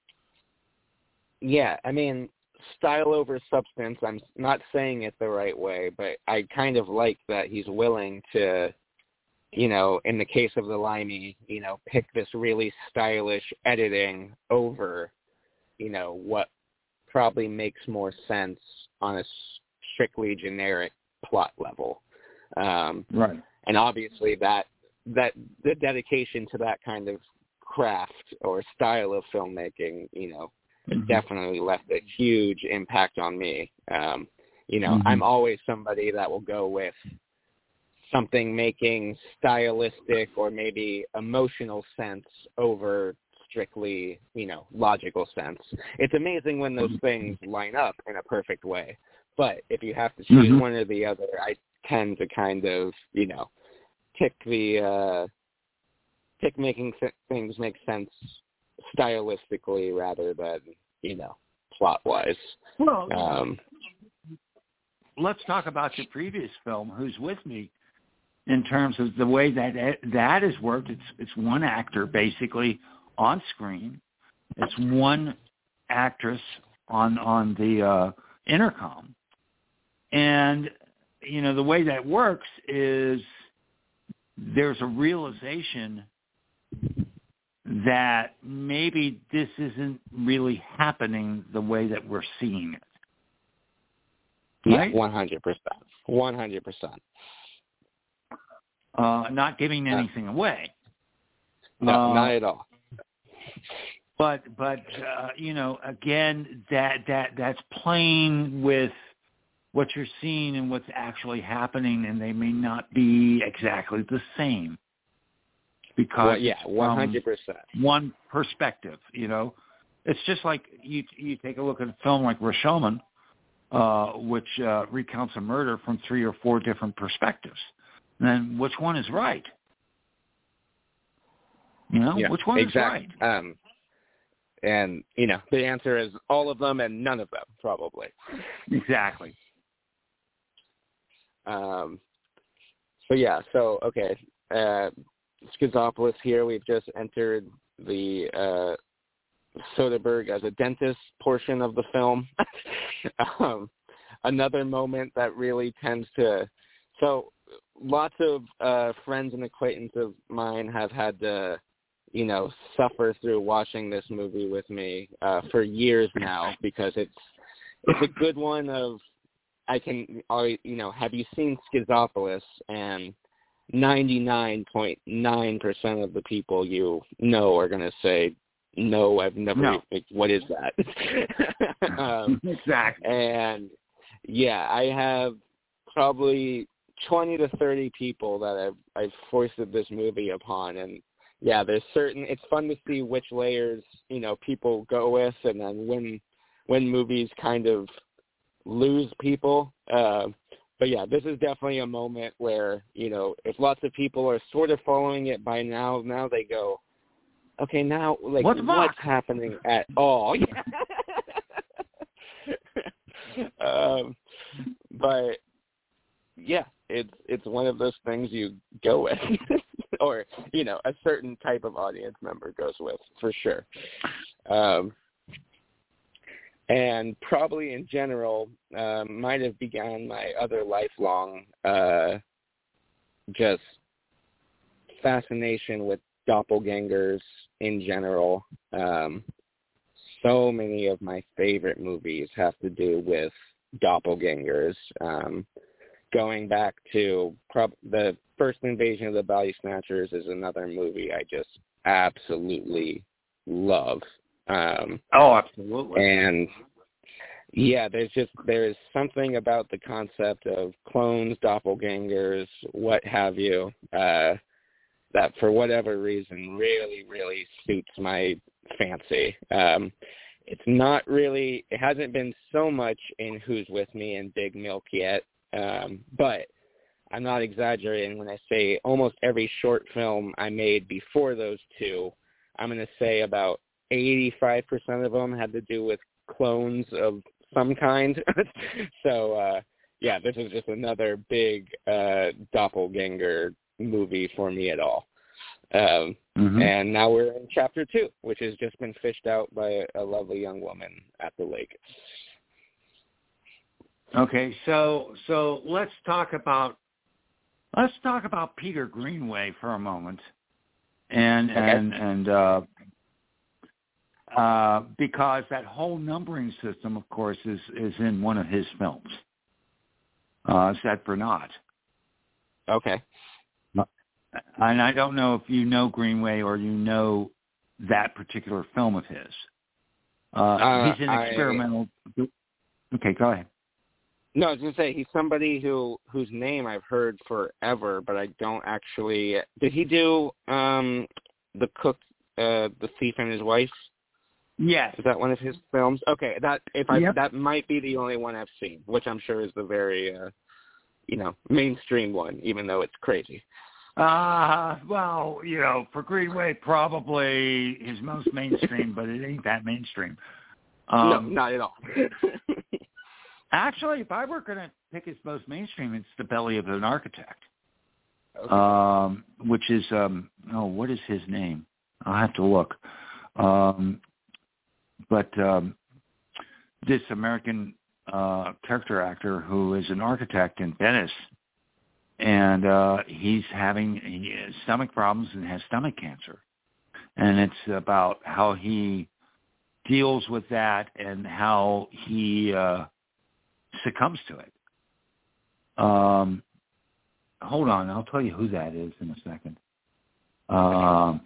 yeah, I mean. Style over substance. I'm not saying it the right way, but I kind of like that he's willing to, you know, in the case of The Limey, you know, pick this really stylish editing over, you know, what probably makes more sense on a strictly generic plot level. Um, right. And obviously that, that the dedication to that kind of craft or style of filmmaking, you know, it definitely left a huge impact on me. Um, you know, mm-hmm. I'm always somebody that will go with something making stylistic or maybe emotional sense over strictly, you know, logical sense. It's amazing when those things line up in a perfect way. But if you have to choose mm-hmm. one or the other, I tend to kind of, you know, pick the, uh, pick making th- things make sense stylistically rather than, you know, plot-wise. Well, um, let's talk about your previous film, Who's With Me, in terms of the way that that has worked. It's it's one actor basically on screen. It's one actress on on the uh, intercom, and you know the way that works is there's a realization that maybe this isn't really happening the way that we're seeing it. Right? Yeah, one hundred percent. one hundred percent. Uh, not giving anything uh, away. No, uh, not at all. But, but uh, you know, again, that, that that's playing with what you're seeing and what's actually happening, and they may not be exactly the same. Because well, yeah, one hundred percent. One perspective, you know. It's just like you you take a look at a film like Rashomon, uh, which uh, recounts a murder from three or four different perspectives. And then which one is right? You know, yeah, which one exactly. is right? Um, and, you know, the answer is all of them and none of them, probably. Exactly. Um, so, yeah, so, okay. Uh, Schizopolis here. We've just entered the uh, Soderbergh as a dentist portion of the film. um, another moment that really tends to... So lots of uh, friends and acquaintances of mine have had to, you know, suffer through watching this movie with me uh, for years now because it's it's a good one of, I can, you know, have you seen Schizopolis? And ninety-nine point nine percent of the people you know are going to say, no, I've never, no. Like, what is that? um, exactly. And, yeah, I have probably twenty to thirty people that I've, I've foisted this movie upon. And, yeah, there's certain, it's fun to see which layers, you know, people go with, and then when, when movies kind of lose people. Uh, But, yeah, this is definitely a moment where, you know, if lots of people are sort of following it by now, now they go, okay, now, like, what's, what's happening at all? um, but, yeah, it's it's one of those things you go with, or, you know, a certain type of audience member goes with, for sure. Um And probably in general, uh, might have began my other lifelong uh, just fascination with doppelgangers in general. Um, so many of my favorite movies have to do with doppelgangers. Um, going back to prob- the first Invasion of the Body Snatchers is another movie I just absolutely love. Um, oh, absolutely. And yeah, there's just there's something about the concept of clones, doppelgangers, what have you, uh, that for whatever reason really, really suits my fancy. Um, it's not really, it hasn't been so much in Who's With Me and Big Milk yet, um, but I'm not exaggerating when I say almost every short film I made before those two, I'm going to say about eighty-five percent of them had to do with clones of some kind. so, uh, yeah, this is just another big uh, doppelganger movie for me at all. Um, mm-hmm. And now we're in chapter two, which has just been fished out by a, a lovely young woman at the lake. Okay, so so let's talk about let's talk about Peter Greenaway for a moment, and okay. and and. Uh, Uh, because that whole numbering system, of course, is, is in one of his films. Uh, it's at Bernat. Okay. And I don't know if you know Greenaway or you know that particular film of his. Uh, uh, he's an experimental. I... Okay, go ahead. No, I was going to say he's somebody who whose name I've heard forever, but I don't actually. Did he do um, the cook, uh, the thief and his wife? Yes. Is that one of his films? Okay, that if I yep. that might be the only one I've seen, which I'm sure is the very, uh, you know, mainstream one, even though it's crazy. Uh, well, you know, for Greenaway, probably his most mainstream, but it ain't that mainstream. Um, no, not at all. Actually, if I were going to pick his most mainstream, it's The Belly of an Architect, okay. um, which is, um, oh, what is his name? I'll have to look. Um, but um, this American uh, character actor who is an architect in Venice, and uh, he's having he has stomach problems and has stomach cancer. and it's about how he deals with that and how he uh, succumbs to it. Um, hold on, I'll tell you who that is in a second. Um,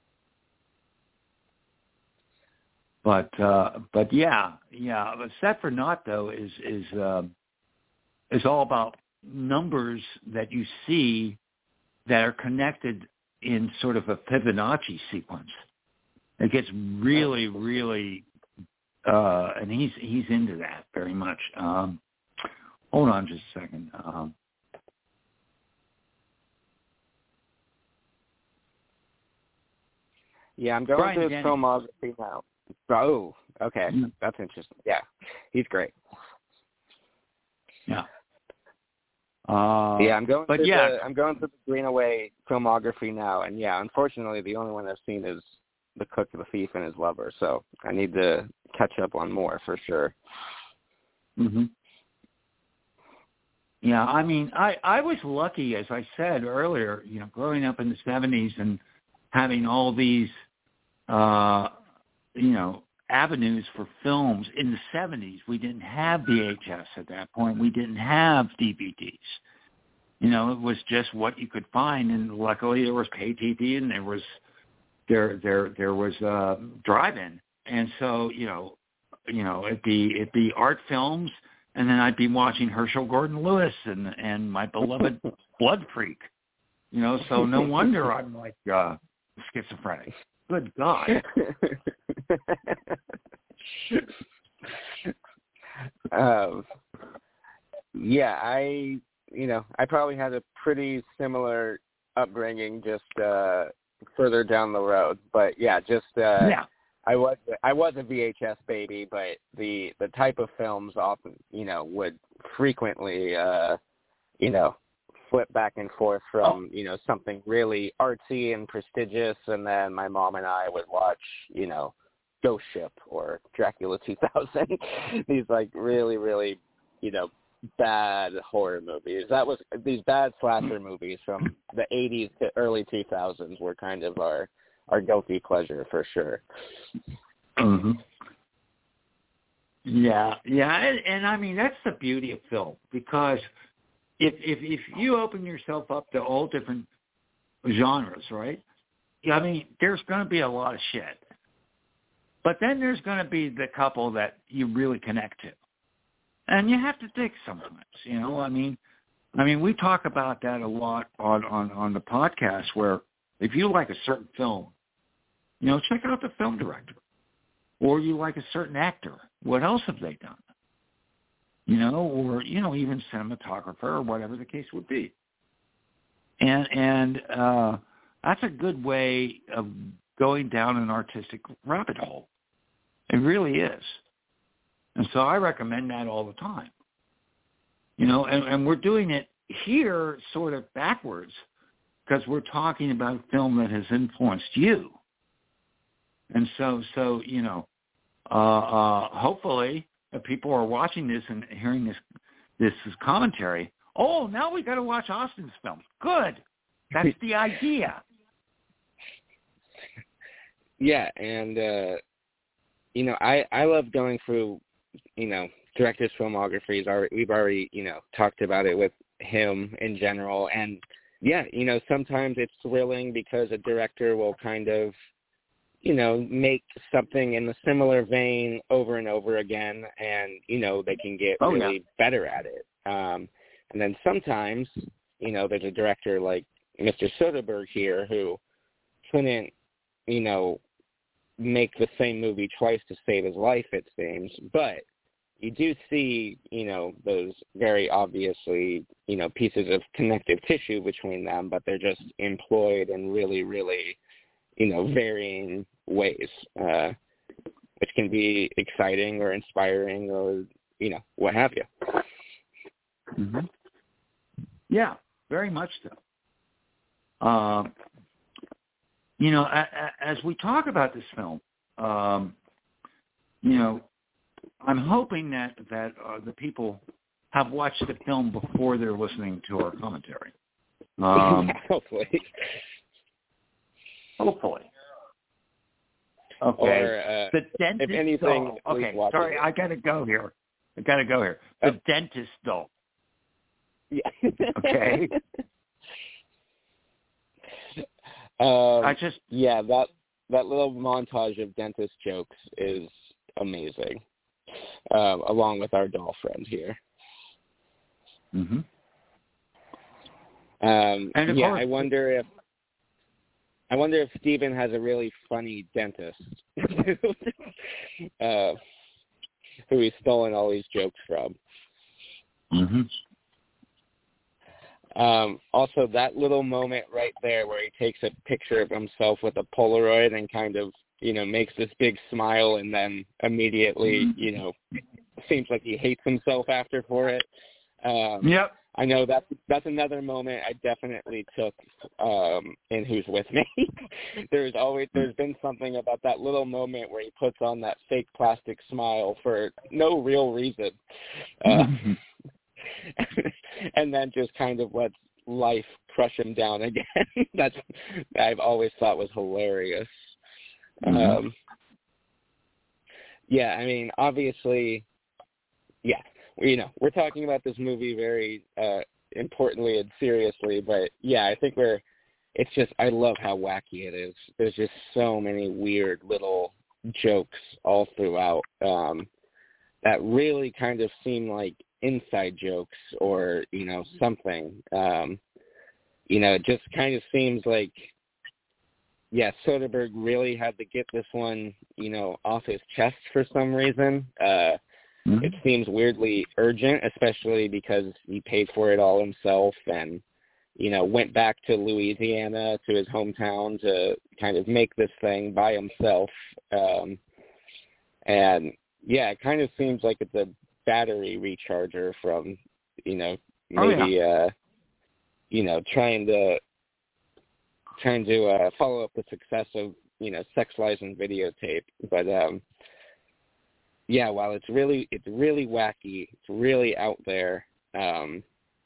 but uh, but yeah, yeah. But Set for Naught though is is uh, is all about numbers that you see that are connected in sort of a Fibonacci sequence. It gets really, really, uh, and he's he's into that very much. Um, hold on just a second. Um, yeah, I'm going Brian through his Denny. filmography now. Oh, okay. Mm-hmm. That's interesting. Yeah, he's great. Yeah. Uh, yeah, I'm going. But through yeah, the, I'm going through the Greenaway filmography now, and yeah, unfortunately, the only one I've seen is The Cook, the Thief, and His Lover. So I need to catch up on more for sure. hmm Yeah, I mean, I, I was lucky, as I said earlier, you know, growing up in the seventies and having all these, uh, you know, avenues for films. In the seventies, we didn't have V H S at that point. We didn't have D V Ds. You know, it was just what you could find, and luckily there was pay T V and there was there there there was uh, drive-in, and so you know, you know, it'd be it'd be art films, and then I'd be watching Herschel Gordon Lewis and and my beloved Blood Freak. You know, so no wonder I'm like uh, schizophrenic. Good God. um, yeah, I, you know, I probably had a pretty similar upbringing, just uh, further down the road. But yeah, just uh, yeah. I was I was a V H S baby, but the the type of films often, you know, would frequently, uh, you know, flip back and forth from, you know, something really artsy and prestigious, and then my mom and I would watch, you know, Ghost Ship or Dracula two thousand, these like really, really, you know, bad horror movies. That was, these bad slasher movies from the eighties to early two thousands were kind of our, our guilty pleasure for sure. Mm-hmm. Yeah, yeah, and, and I mean, that's the beauty of film, because If, if if you open yourself up to all different genres, right? I mean, there's going to be a lot of shit. But then there's going to be the couple that you really connect to. And you have to dig sometimes, you know? I mean, I mean, we talk about that a lot on, on, on the podcast, where if you like a certain film, you know, check out the film director. Or you like a certain actor. What else have they done? You know, or, you know, even cinematographer or whatever the case would be. And and uh, that's a good way of going down an artistic rabbit hole. It really is. And so I recommend that all the time. You know, and, and we're doing it here sort of backwards, because we're talking about film that has influenced you. And so, so you know, uh, uh, hopefully, if people are watching this and hearing this this commentary, oh, now we got to watch Austin's films. Good. That's the idea. Yeah, and, uh, you know, I, I love going through, you know, directors' filmographies. We've already, you know, talked about it with him in general. And, yeah, you know, sometimes it's thrilling because a director will kind of, you know, make something in a similar vein over and over again, and, you know, they can get oh, really yeah. better at it. Um, and then sometimes, you know, there's a director like Mister Soderbergh here who couldn't, you know, make the same movie twice to save his life, it seems. But you do see, you know, those very obviously, you know, pieces of connective tissue between them, but they're just employed in really, really, you know, varying ways, uh, which can be exciting or inspiring or, you know, what have you. Mm-hmm. Yeah, very much so. Um, you know, a, a, as we talk about this film, um, you know, I'm hoping that, that uh, the people have watched the film before they're listening to our commentary. Um, Hopefully. Hopefully. Okay. Or, uh, the dentist if anything, doll. at least Okay, watch sorry, it. I gotta go here. I gotta go here. The Oh. dentist doll. Yeah. Okay. um, I just yeah, that that little montage of dentist jokes is amazing, um, along with our doll friend here. Mm-hmm. Um, And of yeah, course- I wonder if I wonder if Steven has a really funny dentist uh, who he's stolen all these jokes from. Mm-hmm. Um, also, that little moment right there where he takes a picture of himself with a Polaroid and kind of, you know, makes this big smile and then immediately, you know, seems like he hates himself after for it. Um, Yep. I know that that's another moment I definitely took um, in Who's With Me. there's always there's been something about that little moment where he puts on that fake plastic smile for no real reason, uh, and then just kind of lets life crush him down again. That's I've always thought was hilarious. Mm-hmm. Um, yeah, I mean, obviously, yeah. You know, we're talking about this movie very uh, importantly and seriously, but yeah, I think we're, it's just, I love how wacky it is. There's just so many weird little jokes all throughout um, that really kind of seem like inside jokes or, you know, something. Um, you know, it just kind of seems like, yeah, Soderbergh really had to get this one, you know, off his chest for some reason. Uh, Mm-hmm. It seems weirdly urgent, especially because he paid for it all himself and, you know, went back to Louisiana, to his hometown, to kind of make this thing by himself. Um, and, yeah, it kind of seems like it's a battery recharger from, you know, maybe, oh, yeah. uh, you know, trying to trying to uh, follow up the success of, you know, Sex, Lies, and Videotape. But, um, yeah, while it's really it's really wacky, it's really out there, um,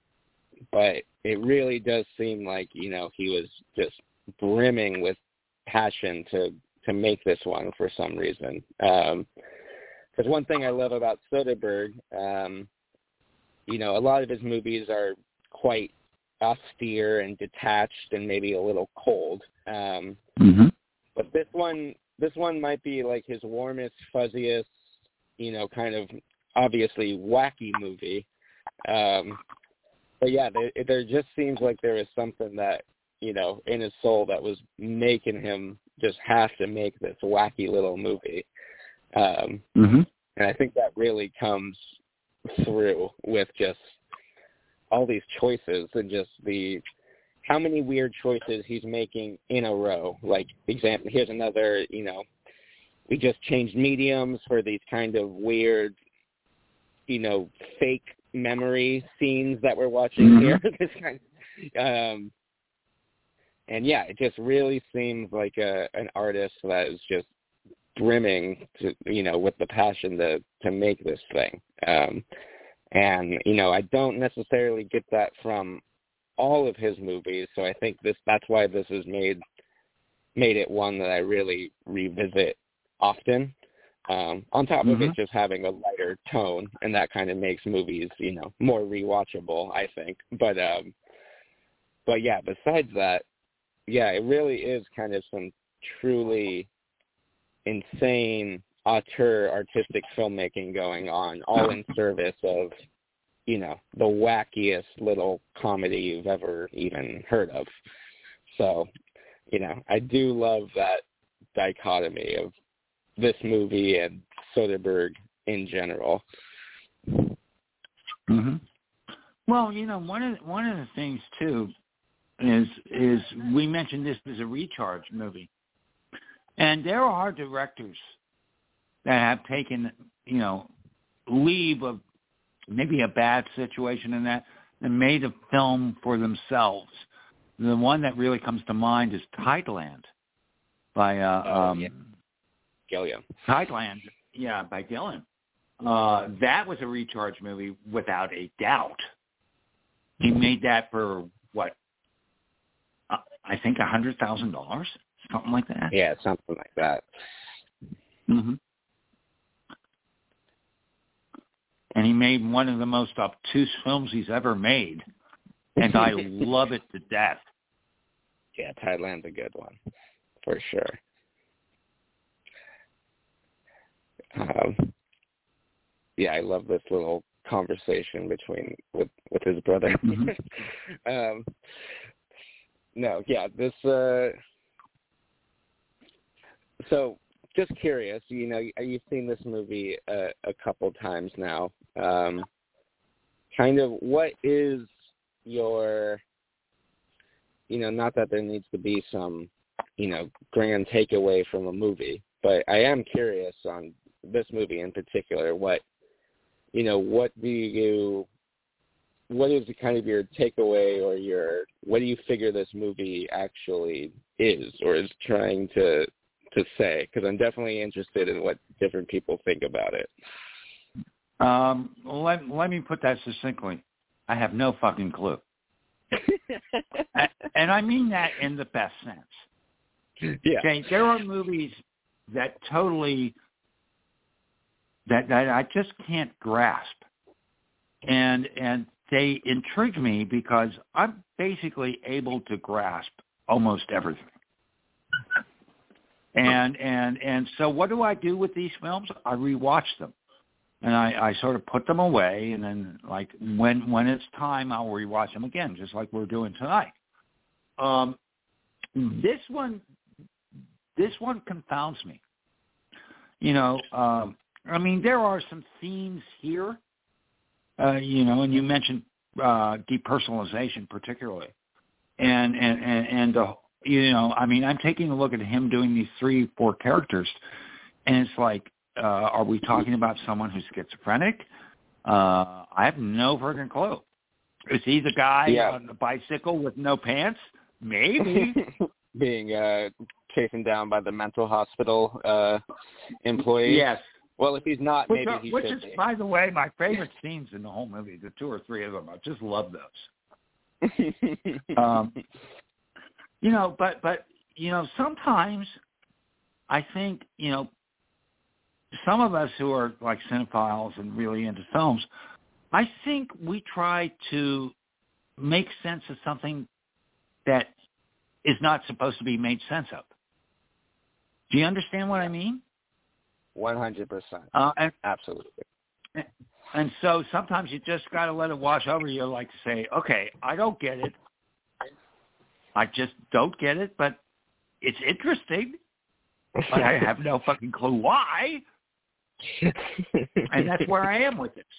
but it really does seem like, you know, he was just brimming with passion to to make this one for some reason. Because um, one thing I love about Soderbergh, um, you know, a lot of his movies are quite austere and detached and maybe a little cold. Um, Mm-hmm. but this one, this one might be like his warmest, fuzziest, you know, kind of obviously wacky movie. Um, but yeah, there, there just seems like there is something that, you know, in his soul that was making him just have to make this wacky little movie. Um, Mm-hmm. and I think that really comes through with just all these choices and just the, how many weird choices he's making in a row. Like, example, here's another, you know, we just changed mediums for these kind of weird, you know, fake memory scenes that we're watching Mm-hmm. here. This kind of, um, and yeah, it just really seems like a, an artist that is just brimming, to, you know, with the passion to to make this thing. Um, and you know, I don't necessarily get that from all of his movies, so I think this that's why this has made made it one that I really revisit often, um, on top Mm-hmm. of it just having a lighter tone, and that kind of makes movies, you know, more rewatchable, I think. But um, but yeah, besides that, yeah, it really is kind of some truly insane, auteur, artistic filmmaking going on, all in service of, you know, the wackiest little comedy you've ever even heard of. So, you know, I do love that dichotomy of this movie and Soderbergh in general. Mm-hmm. Well, you know, one of one of the things too is is we mentioned this as a recharge movie, and there are directors that have taken, you know, leave of maybe a bad situation in that and made a film for themselves. The one that really comes to mind is Tideland by uh, Oh, um, yeah. Gilliam. Tideland, yeah, by Dylan. Uh, that was a recharge movie without a doubt. He made that for what? Uh, I think a hundred thousand dollars, something like that. Yeah, something like that. Mm-hmm. And he made one of the most obtuse films he's ever made, and I love it to death. Yeah, Thailand's a good one, for sure. Um, yeah, I love this little conversation between with, with his brother. Mm-hmm. um, no, yeah, this. Uh, so, just curious, you know, you've seen this movie a, a couple times now. Um, kind of, what is your, you know, not that there needs to be some, you know, grand takeaway from a movie, but I am curious on this movie in particular. What, you know, what do you, what is the kind of your takeaway or your, what do you figure this movie actually is or is trying to to say? Because I'm definitely interested in what different people think about it. Um, let, let me put that succinctly. I have no fucking clue. and, and I mean that in the best sense. Yeah. Okay, there are movies that totally, that, that I just can't grasp. And and they intrigue me because I'm basically able to grasp almost everything. And and and so what do I do with these films? I rewatch them. And I, I sort of put them away, and then, like, when when it's time, I'll rewatch them again, just like we're doing tonight. Um, this one, this one confounds me. You know, um, I mean, there are some themes here, uh, you know, and you mentioned uh, depersonalization particularly, and and and, and uh, you know, I mean, I'm taking a look at him doing these three, four characters, and it's like, Uh, are we talking about someone who's schizophrenic? Uh, I have no freaking clue. Is he the guy yeah. on the bicycle with no pants? Maybe. Being uh, taken down by the mental hospital uh, employee? Yes. Well, if he's not, which maybe are, he which should is, be. by the way, my favorite scenes in the whole movie, the two or three of them. I just love those. um, you know, but, but, you know, sometimes I think, you know, some of us who are like cinephiles and really into films, I think we try to make sense of something that is not supposed to be made sense of. Do you understand what I mean? one hundred percent. Uh, and, Absolutely. And so sometimes you just got to let it wash over you, like to say, okay, I don't get it. I just don't get it, but it's interesting. But I have no fucking clue why. And that's where I am with it.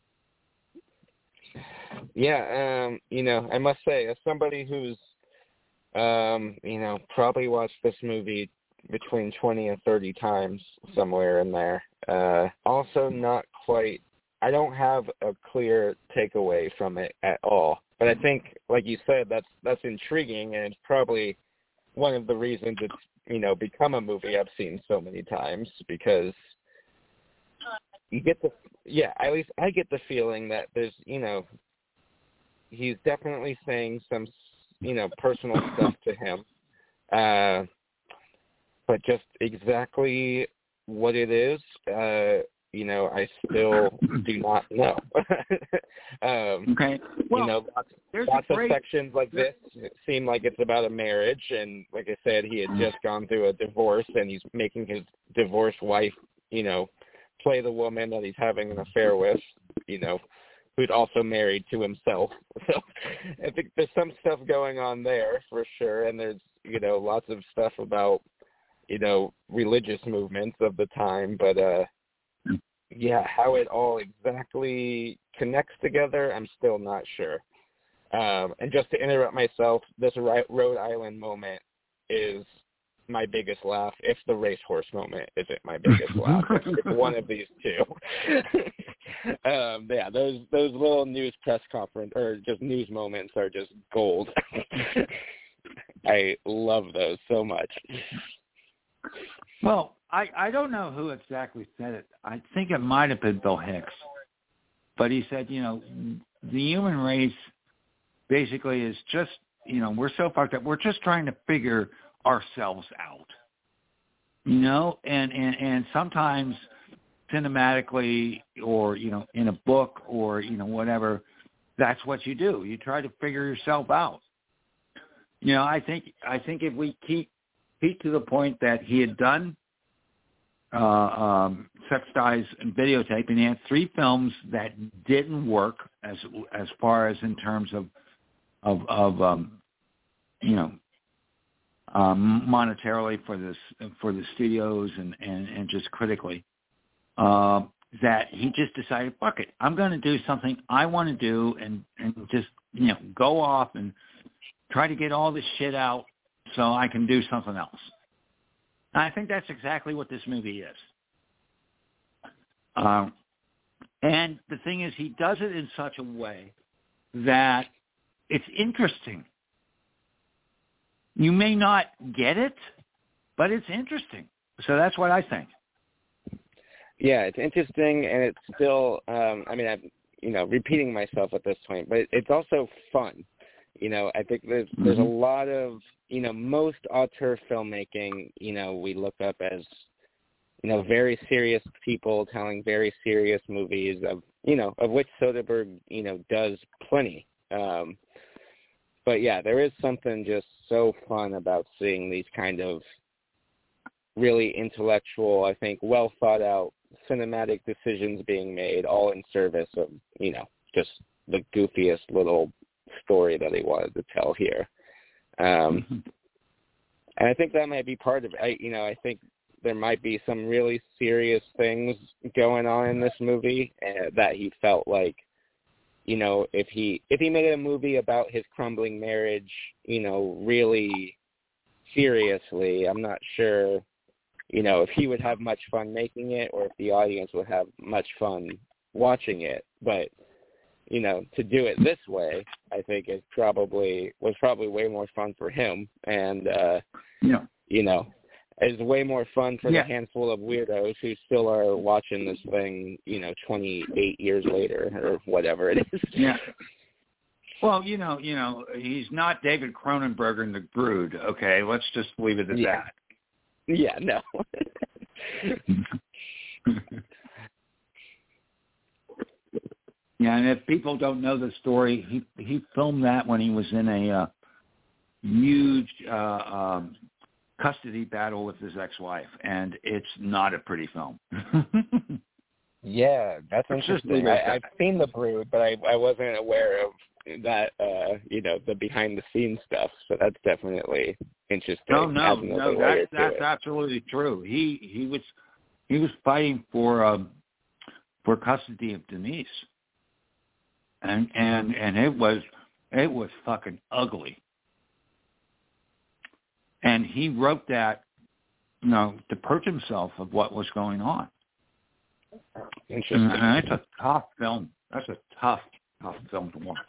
Yeah, um, you know, I must say, as somebody who's, um, you know, probably watched this movie between twenty and thirty times, somewhere in there, uh, also not quite, I don't have a clear takeaway from it at all. But I think, like you said, that's that's intriguing, and it's probably one of the reasons it's, you know, become a movie I've seen so many times, because you get the, yeah, at least I get the feeling that there's, you know, he's definitely saying some, you know, personal stuff to him, uh, but just exactly what it is, uh, you know, I still do not know. um, okay. Well, you know, lots, there's lots great, of sections like this seem like it's about a marriage, and like I said, he had just gone through a divorce, and he's making his divorced wife, you know, play the woman that he's having an affair with, you know, who's also married to himself. So I think there's some stuff going on there for sure, and there's, you know, lots of stuff about, you know, religious movements of the time, but uh yeah, how it all exactly connects together, I'm still not sure. Um, and just to interrupt myself, this Rhode Island moment is my biggest laugh, if the racehorse moment isn't my biggest laugh. It's, it's one of these two. um, yeah, those those little news press conference or just news moments are just gold. I love those so much. Well, I, I don't know who exactly said it. I think it might have been Bill Hicks. But he said, you know, the human race basically is just, you know, we're so fucked up. We're just trying to figure ourselves out. You know, and, and, and sometimes cinematically or, you know, in a book or, you know, whatever, that's what you do. You try to figure yourself out. You know, I think I think if we keep keep to the point that he had done uh, um, Sex, Dies, and Videotape, and he had three films that didn't work as as far as in terms of of, of um, you know, um, monetarily for this for the studios and, and, and just critically, uh, that he just decided, fuck it, I'm going to do something I want to do, and, and just, you know, go off and try to get all this shit out so I can do something else. And I think that's exactly what this movie is. Um, and the thing is, he does it in such a way that it's interesting. You may not get it, but it's interesting. So that's what I think. Yeah, it's interesting, and it's still, um, I mean, I'm, you know, repeating myself at this point, but it's also fun. You know, I think there's mm-hmm. there's a lot of, you know, most auteur filmmaking, you know, we look up as, you know, very serious people telling very serious movies of, you know, of which Soderbergh, you know, does plenty. Um, but yeah, there is something just so fun about seeing these kind of really intellectual, I think, well thought out cinematic decisions being made, all in service of, you know, just the goofiest little story that he wanted to tell here. Um, mm-hmm. And I think that might be part of it. I, you know, I think there might be some really serious things going on in this movie uh, that he felt like, you know, if he if he made a movie about his crumbling marriage, you know, really seriously, I'm not sure, you know, if he would have much fun making it or if the audience would have much fun watching it. But, you know, to do it this way, I think is probably was probably way more fun for him, and uh, yeah. you know, is way more fun for yeah. the handful of weirdos who still are watching this thing, you know, twenty-eight years later or whatever it is. Yeah. Well, you know, you know, he's not David Cronenberg in The Brood. Okay, let's just leave it at yeah. that. Yeah. No. Yeah, and if people don't know the story, he he filmed that when he was in a uh, huge uh, um, custody battle with his ex-wife, and it's not a pretty film. Yeah, that's It's interesting. I, I've seen The Brood, but I I wasn't aware of that. Uh, you know, the behind-the-scenes stuff. So that's definitely interesting. No, no, no, that's that's absolutely true. He he was he was fighting for um, for custody of Denise. And, and and it was it was fucking ugly. And he wrote that, you know, to purge himself of what was going on. Interesting. And, and it's a tough film. That's a tough, tough film to watch.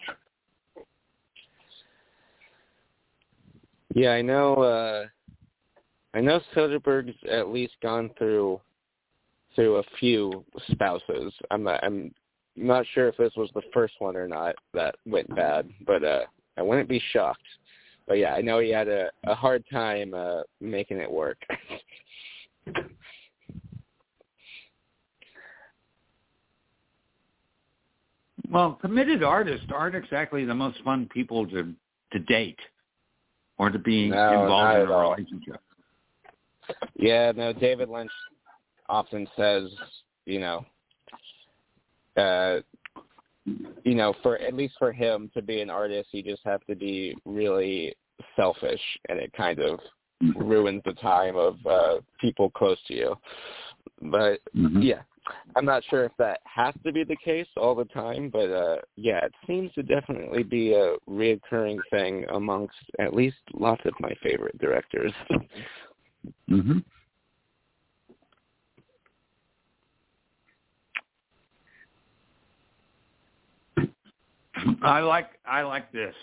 Yeah, I know. Uh, I know Soderbergh's at least gone through through a few spouses. I'm not, I'm. I'm not sure if this was the first one or not that went bad, but uh, I wouldn't be shocked. But yeah, I know he had a, a hard time uh, making it work. Well, committed artists aren't exactly the most fun people to to date or to be no, involved in a all. relationship. Yeah, no, David Lynch often says, you know, Uh, you know, for at least for him to be an artist, you just have to be really selfish, and it kind of ruins the time of uh, people close to you. But mm-hmm. yeah, I'm not sure if that has to be the case all the time, but uh, yeah, it seems to definitely be a reoccurring thing amongst at least lots of my favorite directors. Mm-hmm. I like I like this.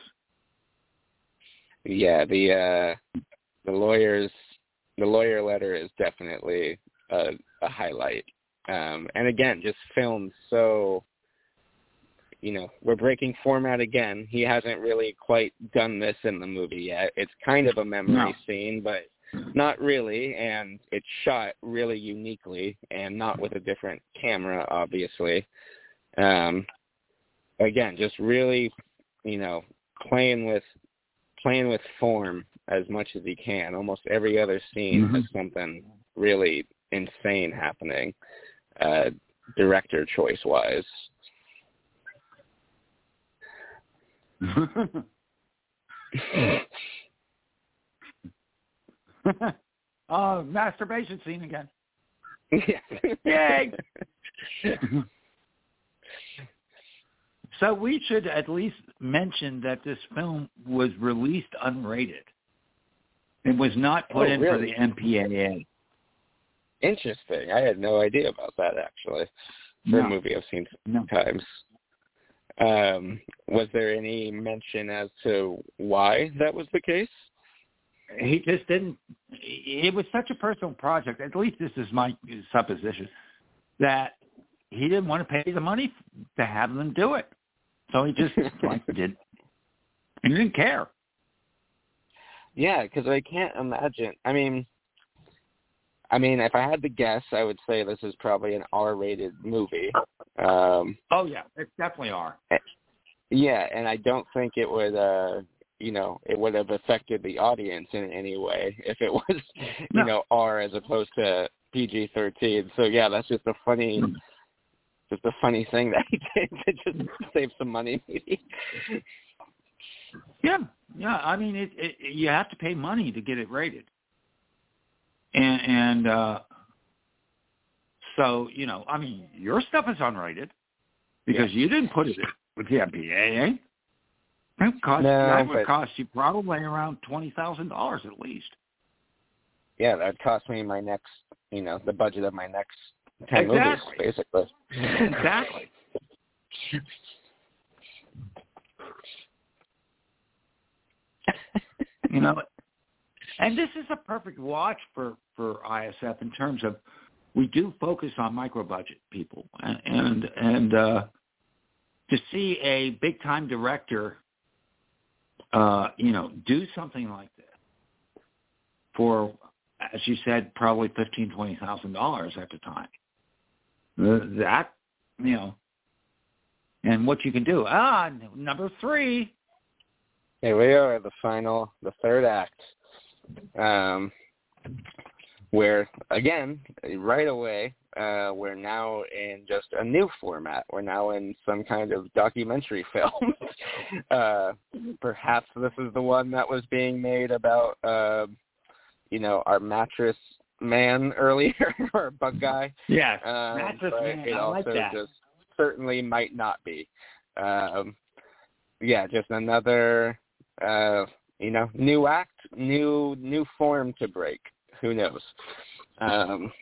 Yeah, the uh, the lawyers the lawyer letter is definitely a, a highlight. Um, and again, just filmed so, you know, we're breaking format again. He hasn't really quite done this in the movie yet. It's kind of a memory no. scene, but not really, and it's shot really uniquely and not with a different camera, obviously. Um, again, just really, you know, playing with playing with form as much as he can. Almost every other scene mm-hmm. has something really insane happening, uh, director choice-wise. Oh, masturbation scene again. Yeah. Yay! So we should at least mention that this film was released unrated. It was not put oh, in really? for the M P A A. Interesting. I had no idea about that, actually, for no. a movie I've seen no. times. Um, was there any mention as to why that was the case? He just didn't. It was such a personal project, at least this is my supposition, that he didn't want to pay the money to have them do it. So he just like did. He didn't care. Yeah, because I can't imagine. I mean, I mean, if I had to guess, I would say this is probably an R-rated movie. Um, oh yeah, it's definitely R. Yeah, and I don't think it would, uh, you know, it would have affected the audience in any way if it was, you no. know, R as opposed to P G thirteen. So yeah, that's just a funny, just a funny thing that he did to just save some money. yeah, yeah. I mean, it, it, you have to pay money to get it rated, and and uh, so you know, I mean, your stuff is unrated because yeah. you didn't put it with the M P A A. That, cost, no, that would but, cost you probably around twenty thousand dollars at least. Yeah, that cost me my next, you know, the budget of my next ten exactly. movies, basically. Exactly. You know, and this is a perfect watch for, for I S F in terms of we do focus on micro budget people, and and, and uh, to see a big time director, uh, you know, do something like this for, as you said, probably fifteen, twenty thousand dollars at the time. That, you know, and what you can do. Ah, number three. Here we are, the final, the third act, um, where, again, right away, uh, we're now in just a new format. We're now in some kind of documentary film. uh, perhaps this is the one that was being made about, uh, you know, our mattress man earlier, or bug guy. Yes, um, mattress but man. It I also like that. just certainly might not be. Um, yeah, just another... Uh, you know, new act, new new form to break. Who knows? Um,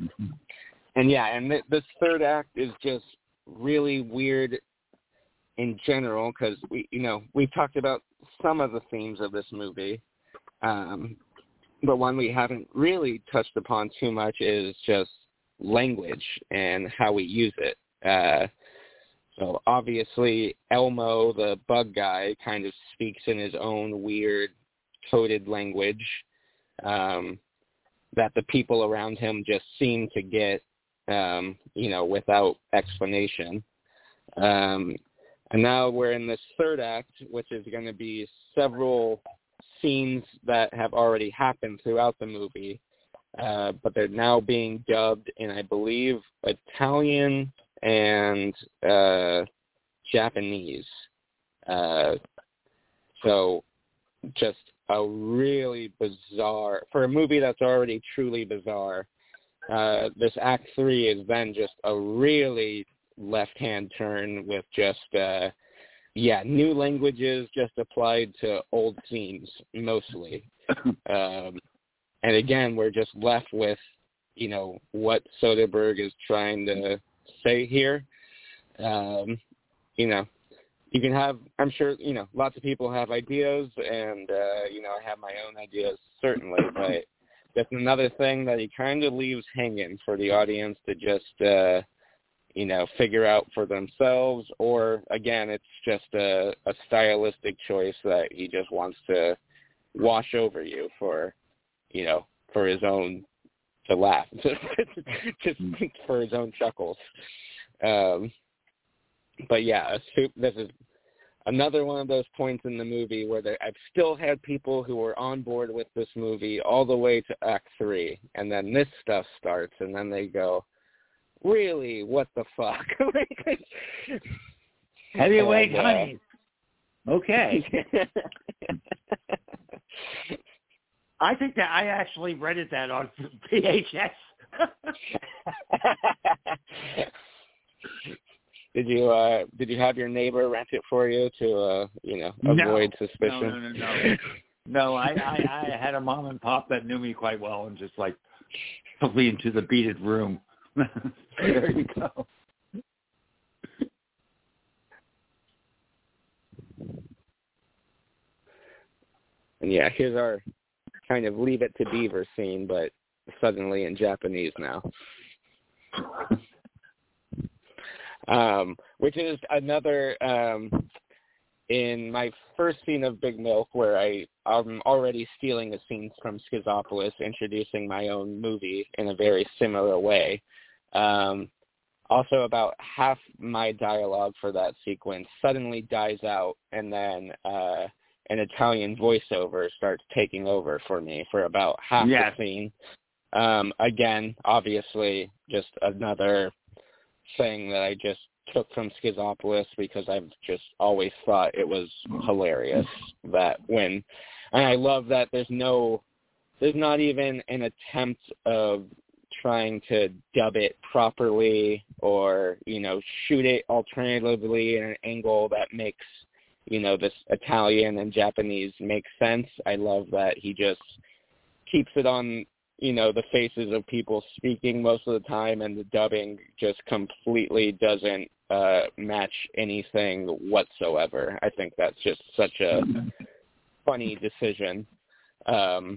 and yeah, and th- this third act is just really weird in general because we, you know, we've talked about some of the themes of this movie, um, but one we haven't really touched upon too much is just language and how we use it. Uh, So obviously Elmo, the bug guy, kind of speaks in his own weird coded language um, that the people around him just seem to get, um, you know, without explanation. Um, and now we're in this third act, which is going to be several scenes that have already happened throughout the movie, uh, but they're now being dubbed in, I believe, Italian and uh, Japanese. Uh, so just a really bizarre, for a movie that's already truly bizarre, uh, this Act three is then just a really left-hand turn with just, uh, yeah, new languages just applied to old themes, mostly. um, and again, we're just left with, you know, what Soderbergh is trying to say here. Um, you know, you can have, I'm sure, you know, lots of people have ideas, and, uh, you know, I have my own ideas, certainly, but that's another thing that he kind of leaves hanging for the audience to just, uh, you know, figure out for themselves, or, again, it's just a, a stylistic choice that he just wants to wash over you for, you know, for his own, to laugh, just for his own chuckles. Um, but yeah, this is another one of those points in the movie where there, I've still had people who were on board with this movie all the way to Act Three, and then this stuff starts, and then they go, "Really? What the fuck?" Heavyweight and, uh, honey. Okay. I think that I actually rented that on V H S. Did you uh, did you have your neighbor rent it for you to uh, you know avoid no, suspicion? No, no, no, no. No, I, I, I had a mom and pop that knew me quite well and just like took me into the beaded room. There you go. And yeah, here's our kind of Leave It to Beaver scene, but suddenly in Japanese now. Um, which is another, um, in my first scene of Big Milk, where I, I'm already stealing a scene from Schizopolis, introducing my own movie in a very similar way. Um, also, about half my dialogue for that sequence suddenly dies out, and then uh, an Italian voiceover starts taking over for me for about half yes. the scene. Um, again, obviously, just another thing that I just took from Schizopolis because I've just always thought it was hilarious that when, and I love that there's no, there's not even an attempt of trying to dub it properly or, you know, shoot it alternatively in an angle that makes, you know, this Italian and Japanese make sense. I love that he just keeps it on, you know, the faces of people speaking most of the time, and the dubbing just completely doesn't uh, match anything whatsoever. I think that's just such a funny decision. Um,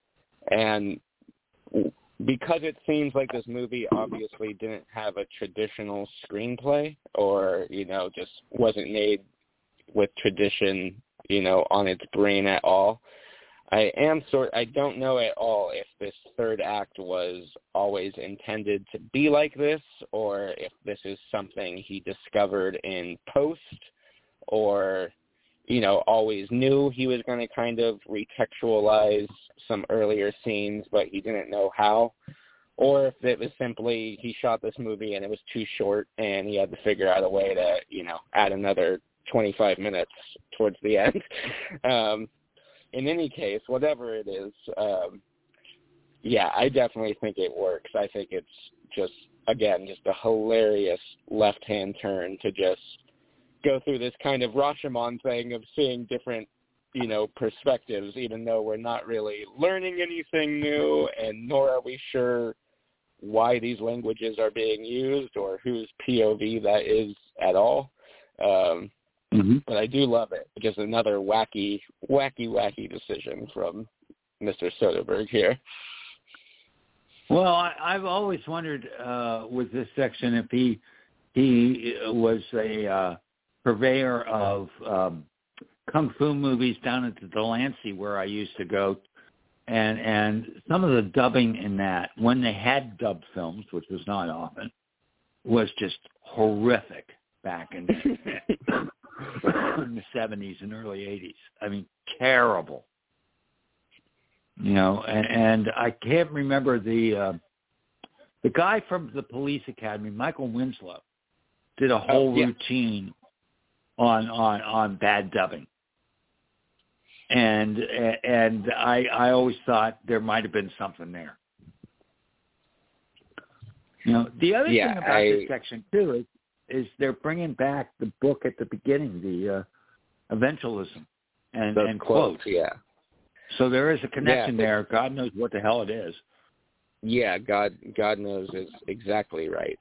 and because it seems like this movie obviously didn't have a traditional screenplay or, you know, just wasn't made with tradition, you know, on its brain at all, I am sort. I don't know at all if this third act was always intended to be like this, or if this is something he discovered in post, or, you know, always knew he was going to kind of retextualize some earlier scenes, but he didn't know how, or if it was simply he shot this movie and it was too short and he had to figure out a way to, you know, add another twenty-five minutes towards the end. Um, In any case, whatever it is, um, yeah, I definitely think it works. I think it's just, again, just a hilarious left-hand turn to just go through this kind of Rashomon thing of seeing different, you know, perspectives, even though we're not really learning anything new, and nor are we sure why these languages are being used or whose P O V that is at all. Um Mm-hmm. But I do love it. Just another wacky, wacky, wacky decision from Mister Soderbergh here. Well, I, I've always wondered uh, with this section if he he was a uh, purveyor of um, kung fu movies down at the Delancey where I used to go, and and some of the dubbing in that, when they had dubbed films, which was not often, was just horrific back in in the seventies and early eighties. I mean, terrible. You know, and, and I can't remember the uh, the guy from the Police Academy, Michael Winslow, did a whole oh, yeah. routine on on on bad dubbing. And and I I always thought there might have been something there. You know, the other yeah, thing about I... this section too is is they're bringing back the book at the beginning, the uh, Eventualism and, and quotes. quotes. Yeah. So there is a connection yeah, there. God knows what the hell it is. Yeah, God God knows is exactly right.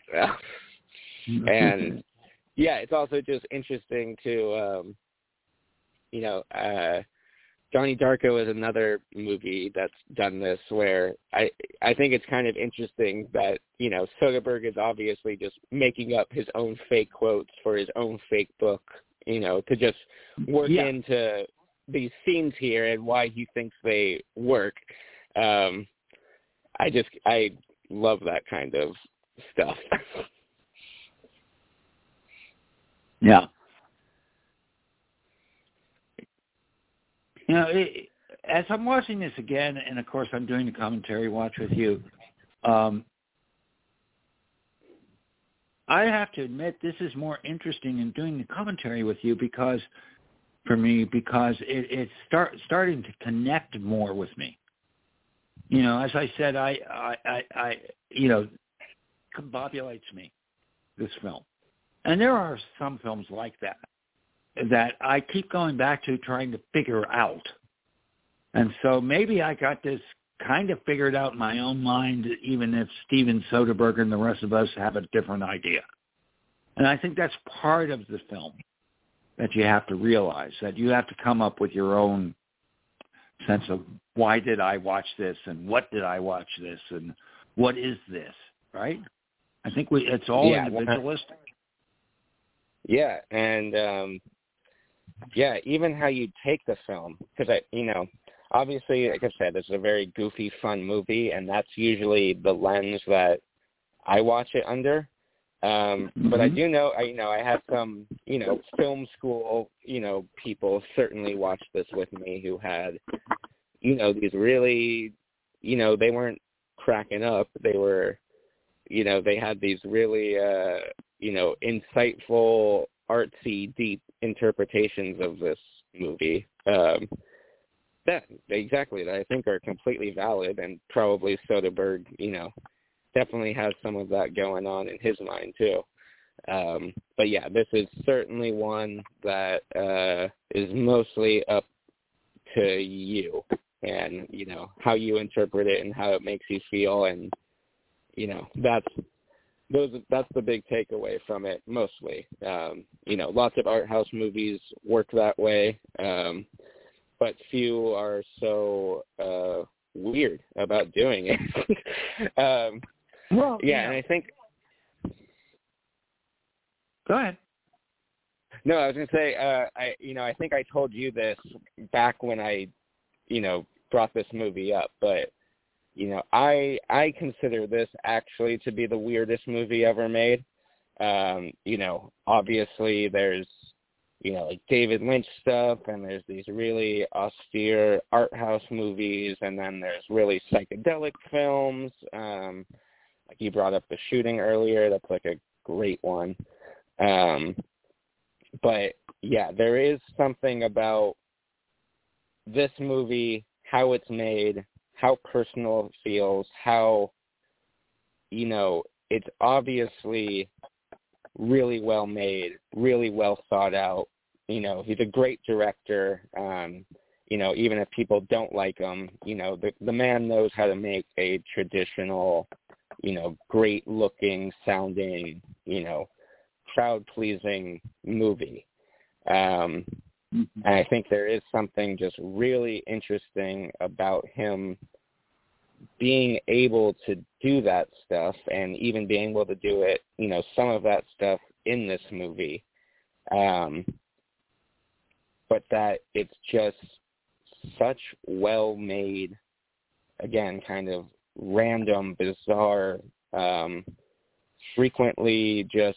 And, yeah, it's also just interesting to, um, you know, uh, Donnie Darko is another movie that's done this where I I think it's kind of interesting that, you know, Soderbergh is obviously just making up his own fake quotes for his own fake book, you know, to just work yeah. into these scenes here and why he thinks they work. um, I just I love that kind of stuff. Yeah. You know, it, as I'm watching this again, and of course I'm doing the commentary watch with you, um, I have to admit this is more interesting in doing the commentary with you because, for me, because it, it's start, starting to connect more with me. You know, as I said, I, I, I, I you know, combobulates me, this film. And there are some films like that, that I keep going back to trying to figure out. And so maybe I got this kind of figured out in my own mind, even if Steven Soderbergh and the rest of us have a different idea. And I think that's part of the film that you have to realize, that you have to come up with your own sense of why did I watch this and what did I watch this and what is this, right? I think we it's all yeah, individualistic. Yeah, and um, yeah, even how you take the film, because I, you know, obviously, like I said, it's a very goofy, fun movie, and that's usually the lens that I watch it under. Um, mm-hmm. But I do know, I, you know, I had some, you know, film school, you know, people certainly watched this with me who had, you know, these really, you know, they weren't cracking up. They were, you know, they had these really, uh, you know, insightful, artsy, deep interpretations of this movie. Um, that exactly that I think are completely valid, and probably Soderbergh, you know, definitely has some of that going on in his mind too. Um, but yeah, this is certainly one that uh, is mostly up to you and, you know, how you interpret it and how it makes you feel. And, you know, that's those that's the big takeaway from it mostly. Um, you know, lots of art house movies work that way, um, but few are so uh, weird about doing it. um, well, yeah, yeah, and I think... Go ahead. No, I was going to say, uh, I you know, I think I told you this back when I, you know, brought this movie up, but, you know, I I consider this actually to be the weirdest movie ever made. Um, you know, obviously there's, you know, like David Lynch stuff, and there's these really austere art house movies, and then there's really psychedelic films. Um, like you brought up The Shooting earlier. That's like a great one. Um, but, yeah, there is something about this movie, how it's made, how personal it feels, how, you know, it's obviously really well made, really well thought out. You know, he's a great director. Um, you know, even if people don't like him, you know, the, the man knows how to make a traditional, you know, great looking, sounding, you know, crowd-pleasing movie. Um, mm-hmm. And I think there is something just really interesting about him being able to do that stuff, and even being able to do it, you know, some of that stuff in this movie. Um, but that it's just such well-made, again, kind of random, bizarre, um, frequently just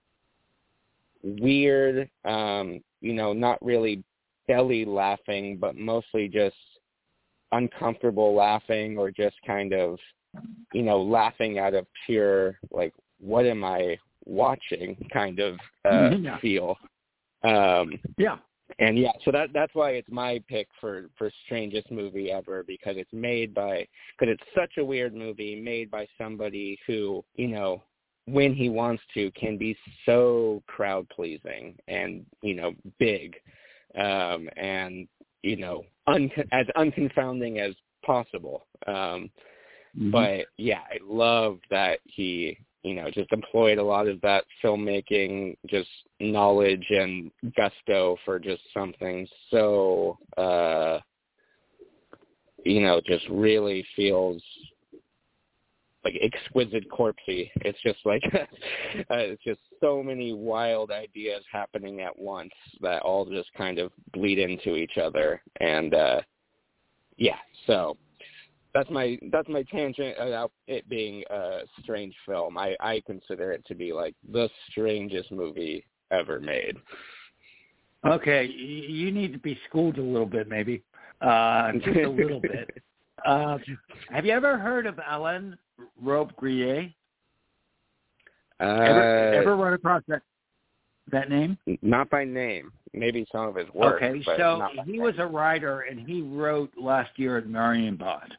weird, um, you know, not really belly laughing, but mostly just uncomfortable laughing, or just kind of, you know, laughing out of pure, like, what am I watching kind of uh, yeah. feel. Um, yeah. And yeah, so that that's why it's my pick for, for strangest movie ever, because it's made by, because it's such a weird movie made by somebody who, you know, when he wants to, can be so crowd pleasing and, you know, big, um, and, you know, un- as unconfounding as possible. Um, mm-hmm. But yeah, I love that he, you know, just employed a lot of that filmmaking, just knowledge and gusto for just something so, uh, you know, just really feels like exquisite corpsey. It's just like, uh, it's just so many wild ideas happening at once that all just kind of bleed into each other. And, uh, yeah, so that's my that's my tangent about it being a strange film. I, I consider it to be like the strangest movie ever made. Okay, you need to be schooled a little bit, maybe, uh, just a little bit. Uh, have you ever heard of Alain Robbe-Grillet? Uh, ever, ever run across that that name? Not by name. Maybe some of his work. Okay, but so not by he name. was a writer, and he wrote last year at Marienbad.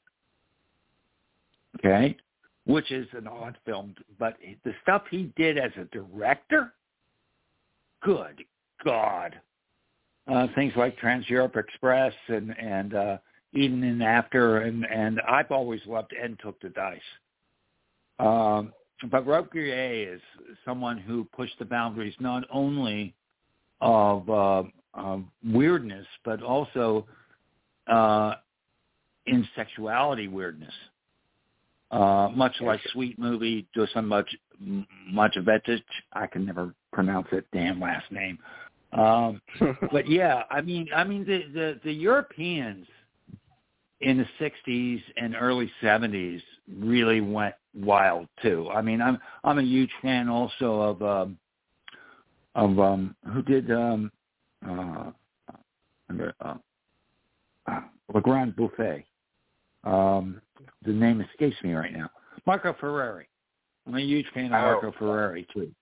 Okay, which is an odd film, but the stuff he did as a director, good God. Uh, things like Trans-Europe Express and, and uh, Eden and After, and, and I've always loved And Took the Dice. Um, but Robbe-Grillet is someone who pushed the boundaries not only of, uh, of weirdness, but also uh, in sexuality weirdness. Uh, much like Sweet Movie, Dusan Majevic. I can never pronounce that damn last name. Um, but yeah, I mean, I mean the, the, the Europeans in the sixties and early seventies really went wild too. I mean, I'm I'm a huge fan also of um, of um, who did um, uh, uh, uh, Le Grand Buffet. Um, the name escapes me right now. Marco Ferreri. I'm a huge fan of Marco oh. Ferreri too.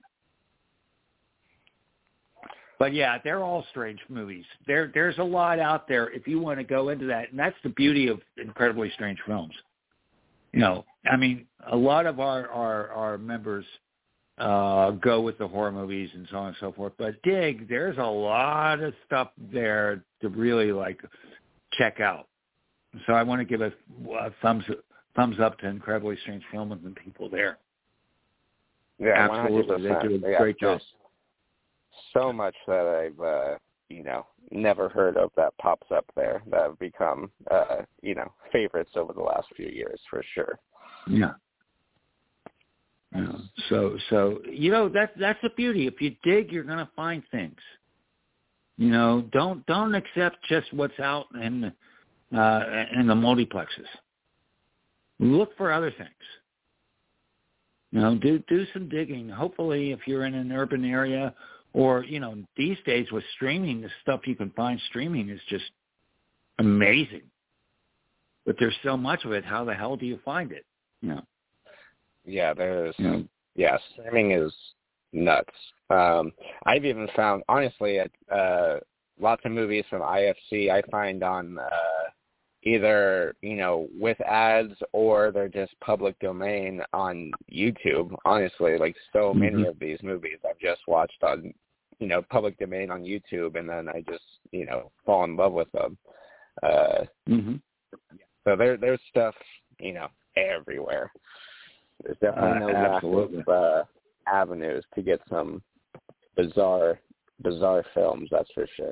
But yeah, they're all strange movies. There, there's a lot out there if you want to go into that, and that's the beauty of incredibly strange films. You know, I mean, a lot of our our, our members uh, go with the horror movies and so on and so forth. But dig, there's a lot of stuff there to really like check out. So I want to give a, a thumbs thumbs up to Incredibly Strange Films and people there. Yeah, absolutely, they do a yeah, great job. So much that I've, uh, you know, never heard of that pops up there that have become, uh, you know, favorites over the last few years for sure. Yeah. Yeah. So, so you know that's that's the beauty. If you dig, you're going to find things. You know, don't don't accept just what's out in uh, in the multiplexes. Look for other things. You know, do do some digging. Hopefully, if you're in an urban area. Or, you know, these days with streaming, the stuff you can find streaming is just amazing. But there's so much of it. How the hell do you find it? You know? Yeah, there's, you know? yeah, streaming is nuts. Um, I've even found, honestly, uh, lots of movies from I F C I find on uh, either, you know, with ads or they're just public domain on YouTube. Honestly, like so many mm-hmm. of these movies I've just watched on, you know, public domain on YouTube, and then I just, you know, fall in love with them. Uh, mm-hmm. So there, there's stuff, you know, everywhere. There's definitely uh, no absolutely. lack of uh, avenues to get some bizarre, bizarre films. That's for sure.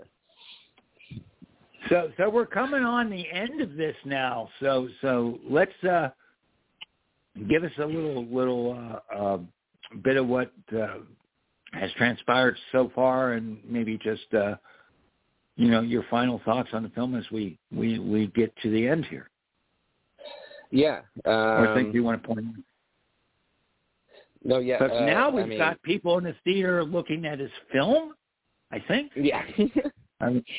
So, so we're coming on the end of this now. So, so let's uh, give us a little, little uh, uh, bit of what uh, has transpired so far, and maybe just, uh, you know, your final thoughts on the film as we, we, we get to the end here. Yeah. Um, or I think you want to point out. No, yeah. But uh, now we've I mean, got people in the theater looking at his film, I think. Yeah. I mean,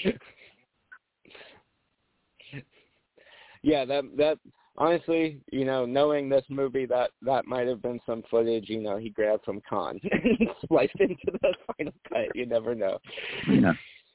Yeah, that that honestly, you know, knowing this movie, that that might have been some footage, you know, he grabbed from Khan and spliced into the final cut. You never know. Yeah.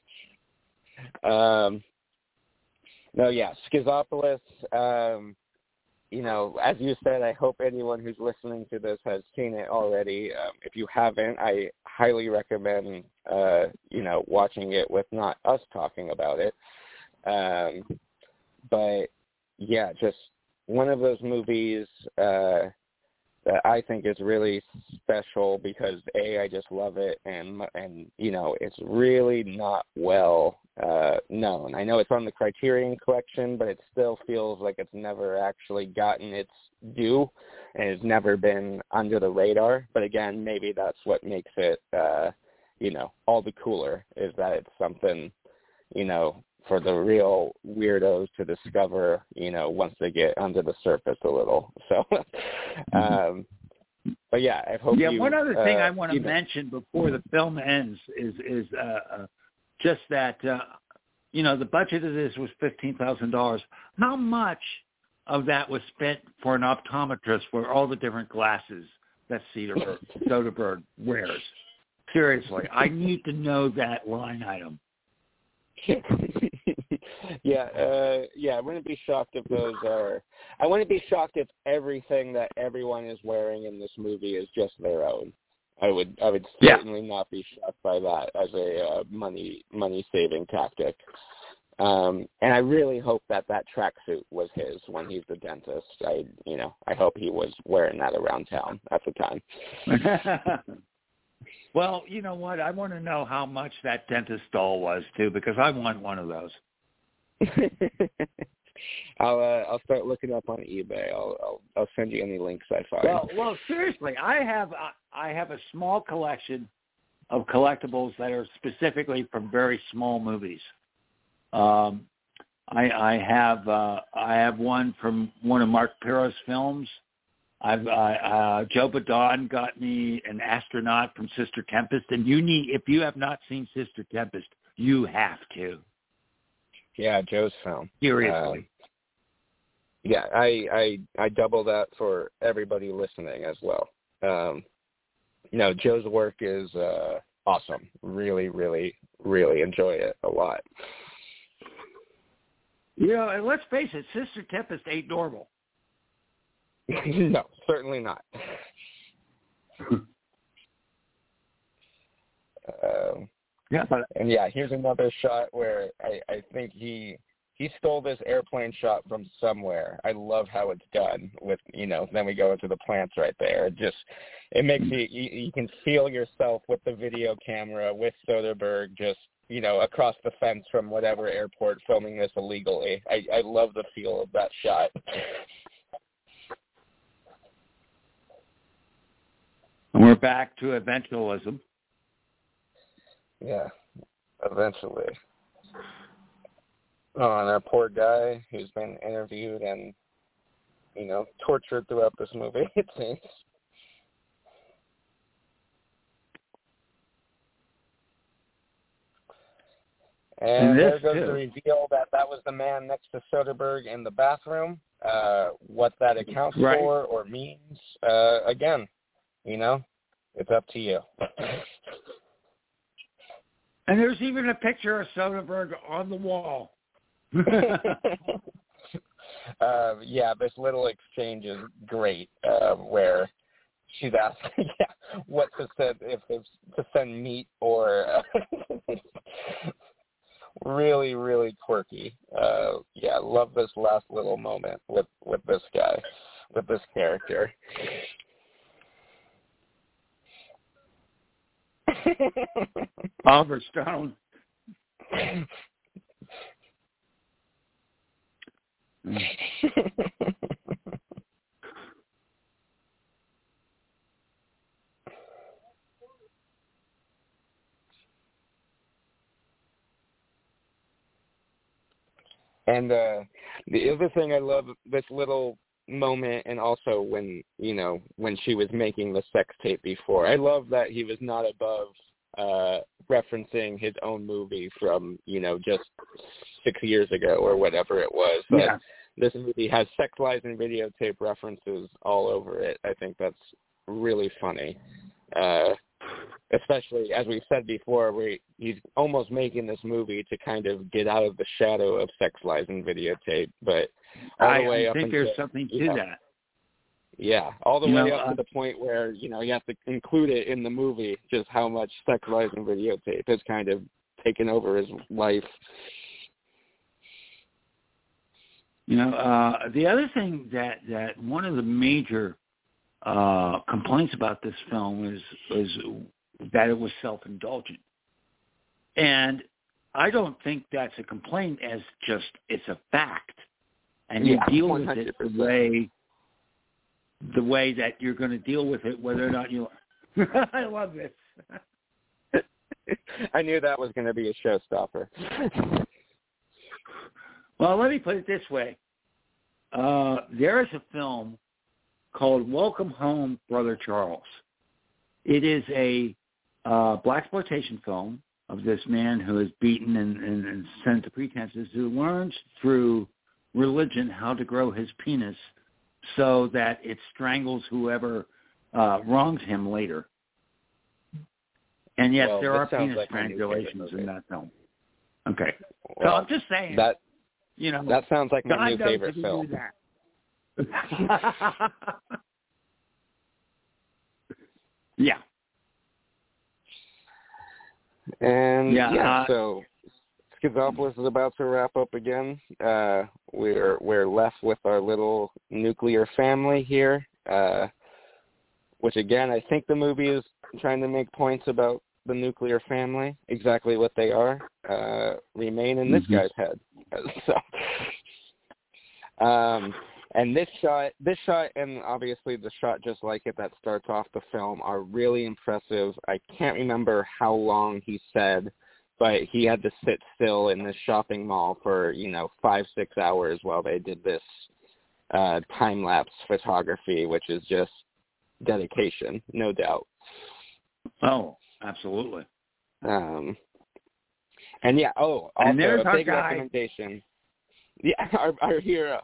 Um. No, yeah, Schizopolis. Um, you know, as you said, I hope anyone who's listening to this has seen it already. Um, if you haven't, I highly recommend, uh, you know, watching it with not us talking about it. Um, but yeah, just one of those movies uh, that I think is really special because A, I just love it, and and you know, it's really not well uh, known. I know it's on the Criterion Collection, but it still feels like it's never actually gotten its due, and it's never been under the radar. But again, maybe that's what makes it, uh, you know, all the cooler is that it's something, you know, for the real weirdos to discover, you know, once they get under the surface a little. So, um, but yeah, I hope. Yeah, you, one other thing uh, I want to even, mention before the film ends is is uh, uh, just that uh, you know the budget of this was fifteen thousand dollars. How much of that was spent for an optometrist for all the different glasses that Soderbergh, Soderbergh wears? Seriously, I need to know that line item. yeah, uh, yeah, I wouldn't be shocked if those are. I wouldn't be shocked if everything that everyone is wearing in this movie is just their own. I would, I would certainly yeah. not be shocked by that as a uh, money money saving tactic. Um, and I really hope that that tracksuit was his when he's the dentist. I, you know, I hope he was wearing that around town at the time. Well, you know what? I want to know how much that dentist doll was too, because I want one of those. I'll uh, I'll start looking up on eBay. I'll I'll, I'll send you any links I find. Well, well, seriously, I have uh, I have a small collection of collectibles that are specifically from very small movies. Um, I, I have uh, I have one from one of Mark Piro's films. I've uh, uh, Joe Badon got me an astronaut from Sister Tempest, and you need if you have not seen Sister Tempest, you have to. Yeah, Joe's film. Seriously. Um, yeah, I, I I double that for everybody listening as well. Um, you know, Joe's work is uh, awesome. Really, really, really enjoy it a lot. You know, and let's face it, Sister Tempest ain't normal. No, certainly not. um, yeah, but, and yeah, here's another shot where I, I think he he stole this airplane shot from somewhere. I love how it's done with, you know, then we go into the plants right there. It just, it makes you, you, you can feel yourself with the video camera with Soderbergh just, you know, across the fence from whatever airport filming this illegally. I, I love the feel of that shot. And we're back to eventualism. Yeah, eventually. Oh, and that poor guy who's been interviewed and, you know, tortured throughout this movie, it seems. And, and there goes too. the reveal that that was the man next to Soderbergh in the bathroom. Uh, what that accounts right. for or means, uh, again, you know, it's up to you. And there's even a picture of Soderbergh on the wall. uh, yeah, this little exchange is great, uh, where she's asking, yeah, what to send, if it's to send meat or uh, really, really quirky. Uh, yeah, love this last little moment with, with this guy, with this character. Oliver Stone. And uh, the other thing I love, this little moment, and also when, you know, when she was making the sex tape before, I love that he was not above uh, referencing his own movie from, you know, just six years ago or whatever it was. But yeah. This movie has Sex Lies and videotape references all over it. I think that's really funny. Uh, especially, as we said before, we, he's almost making this movie to kind of get out of the shadow of Sex Lies and videotape, but all I, the way I up think until, there's something to know, that. Yeah, all the you way know, up uh, to the point where, you know, you have to include it in the movie, just how much Sex Lies and videotape has kind of taken over his life. You know, uh, the other thing that, that one of the major uh, complaints about this film is, is that it was self-indulgent. And I don't think that's a complaint as just it's a fact. And you yeah, deal one hundred percent. with it the way, the way that you're going to deal with it, whether or not you I love this. I knew that was going to be a showstopper. Well, let me put it this way. Uh, there is a film called Welcome Home, Brother Charles. It is a uh, blaxploitation film of this man who is beaten and, and, and sent to pretenses, who learns through religion how to grow his penis so that it strangles whoever uh, wrongs him later. And yes, well, there are penis like strangulations in that film. Okay. Well, so I'm just saying. That, you know, that sounds like my God new favorite do film. That. Yeah. And yeah, yeah uh, so Schizopolis is about to wrap up again. Uh, we're we're left with our little nuclear family here, uh, which again I think the movie is trying to make points about the nuclear family, exactly what they are, uh, remain in this mm-hmm. guy's head. So, um, and this shot, this shot, and obviously the shot just like it that starts off the film are really impressive. I can't remember how long he said, but he had to sit still in this shopping mall for, you know, five, six hours while they did this uh, time-lapse photography, which is just dedication, no doubt. Oh, absolutely. Um, and yeah, oh, also and there's a our big guy. recommendation. Yeah, our, our hero.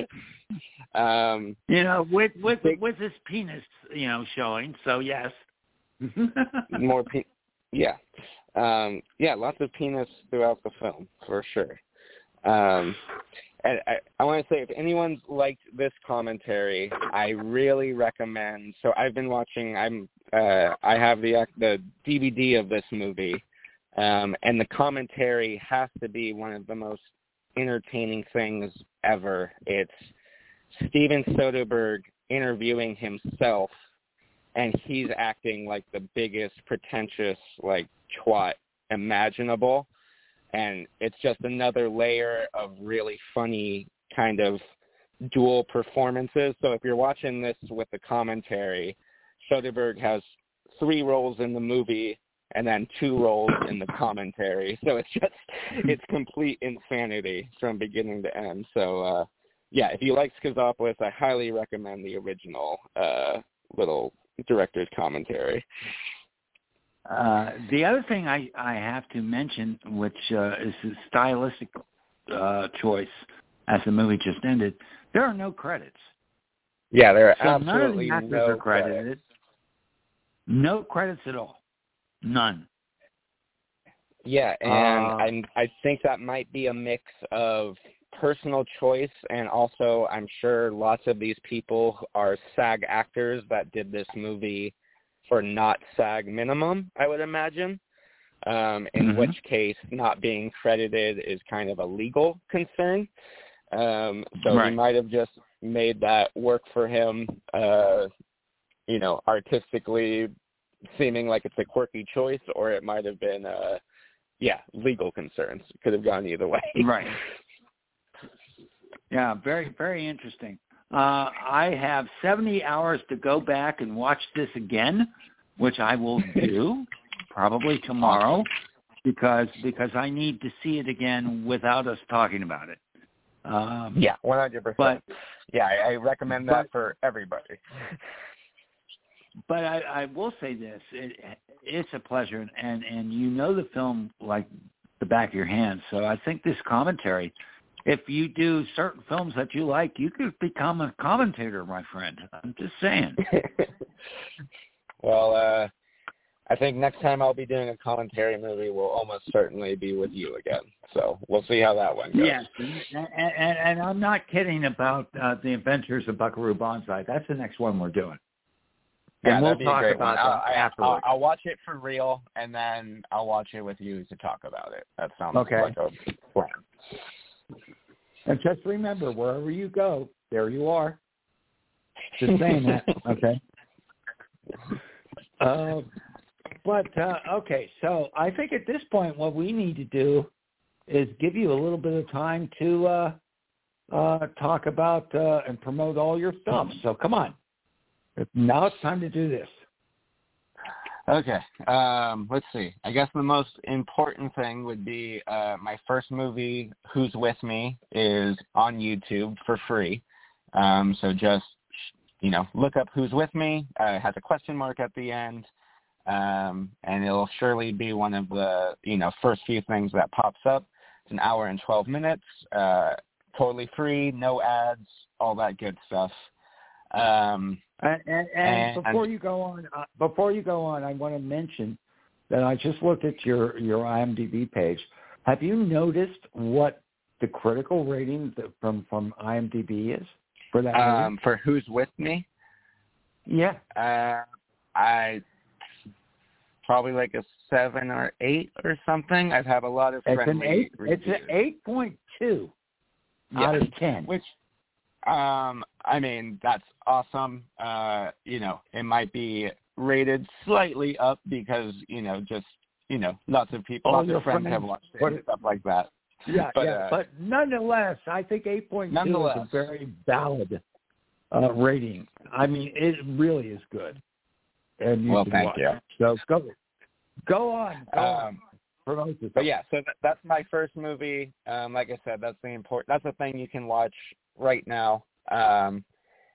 um, you know, with with big, with his penis, you know, showing. So yes. more pe- yeah, um, yeah, lots of penis throughout the film for sure. Um, and I, I want to say, if anyone's liked this commentary, I really recommend. So I've been watching. I'm. Uh, I have the the D V D of this movie, um, and the commentary has to be one of the most entertaining things ever. It's Steven Soderbergh interviewing himself, and he's acting like the biggest pretentious like twat imaginable. And it's just another layer of really funny kind of dual performances. So if you're watching this with the commentary, Soderbergh has three roles in the movie and then two roles in the commentary. So it's just, it's complete insanity from beginning to end. So, uh, yeah, if you like Schizopolis, I highly recommend the original uh, little director's commentary. Uh, the other thing I, I have to mention, which uh, is a stylistic uh, choice as the movie just ended, there are no credits. Yeah, there are so absolutely none of the actors no are credited. credits. No credits at all. None. Yeah, and uh, I I think that might be a mix of personal choice, and also I'm sure lots of these people are SAG actors that did this movie for not SAG minimum, I would imagine, um, in mm-hmm. which case not being credited is kind of a legal concern. Um, so right. he might have just made that work for him, uh, you know, artistically seeming like it's a quirky choice, or it might have been, uh, yeah, legal concerns. Could have gone either way. Right. Yeah, very, very interesting. Uh, I have seventy hours to go back and watch this again, which I will do probably tomorrow because because I need to see it again without us talking about it. Um, yeah, one hundred percent. But yeah, I, I recommend that but, for everybody. But I, I will say this: it, it's a pleasure, and and you know the film like the back of your hand. So I think this commentary, if you do certain films that you like, you could become a commentator, my friend. I'm just saying. Well, uh, I think next time I'll be doing a commentary movie will almost certainly be with you again. So we'll see how that one goes. Yes, and, and, and I'm not kidding about uh, The Adventures of Buckaroo Banzai. That's the next one we're doing. Yeah, and we'll that'd be talk a great about one. that I'll, afterwards. I'll, I'll watch it for real, and then I'll watch it with you to talk about it. That sounds okay. like a plan. And just remember, wherever you go, there you are. Just saying that, okay? Uh, but, uh, okay, so I think at this point what we need to do is give you a little bit of time to uh, uh, talk about uh, and promote all your stuff. So come on. Now it's time to do this. Okay. Um, let's see. I guess the most important thing would be uh, my first movie, Who's With Me, is on YouTube for free. Um, so just, you know, look up Who's With Me. Uh, it has a question mark at the end. Um, and it'll surely be one of the, you know, first few things that pops up. It's an hour and twelve minutes, uh, totally free, no ads, all that good stuff. Um, and, and, and, and before you go on, uh, before you go on, I want to mention that I just looked at your, your IMDb page. Have you noticed what the critical rating from, from IMDb is for that movie? Um, for Who's With Me? Yeah. Uh, I probably like a seven or eight or something. I've had a lot of it's friendly an eight, reviews. It's an eight point two yeah. out of ten. Which, um, I mean, that's awesome. Uh, you know, it might be rated slightly up because, you know, just, you know, lots of people, All lots your of friends, friends have watched it and stuff like that. Yeah, but, yeah. uh, But nonetheless, I think eight point two is a very valid uh, rating. I mean, it really is good. And you well, should thank watch. you. So go, go on. Go um, on. Promote yourself. But yeah, so that, that's my first movie. Um, like I said, that's the important. That's the thing you can watch right now. Um,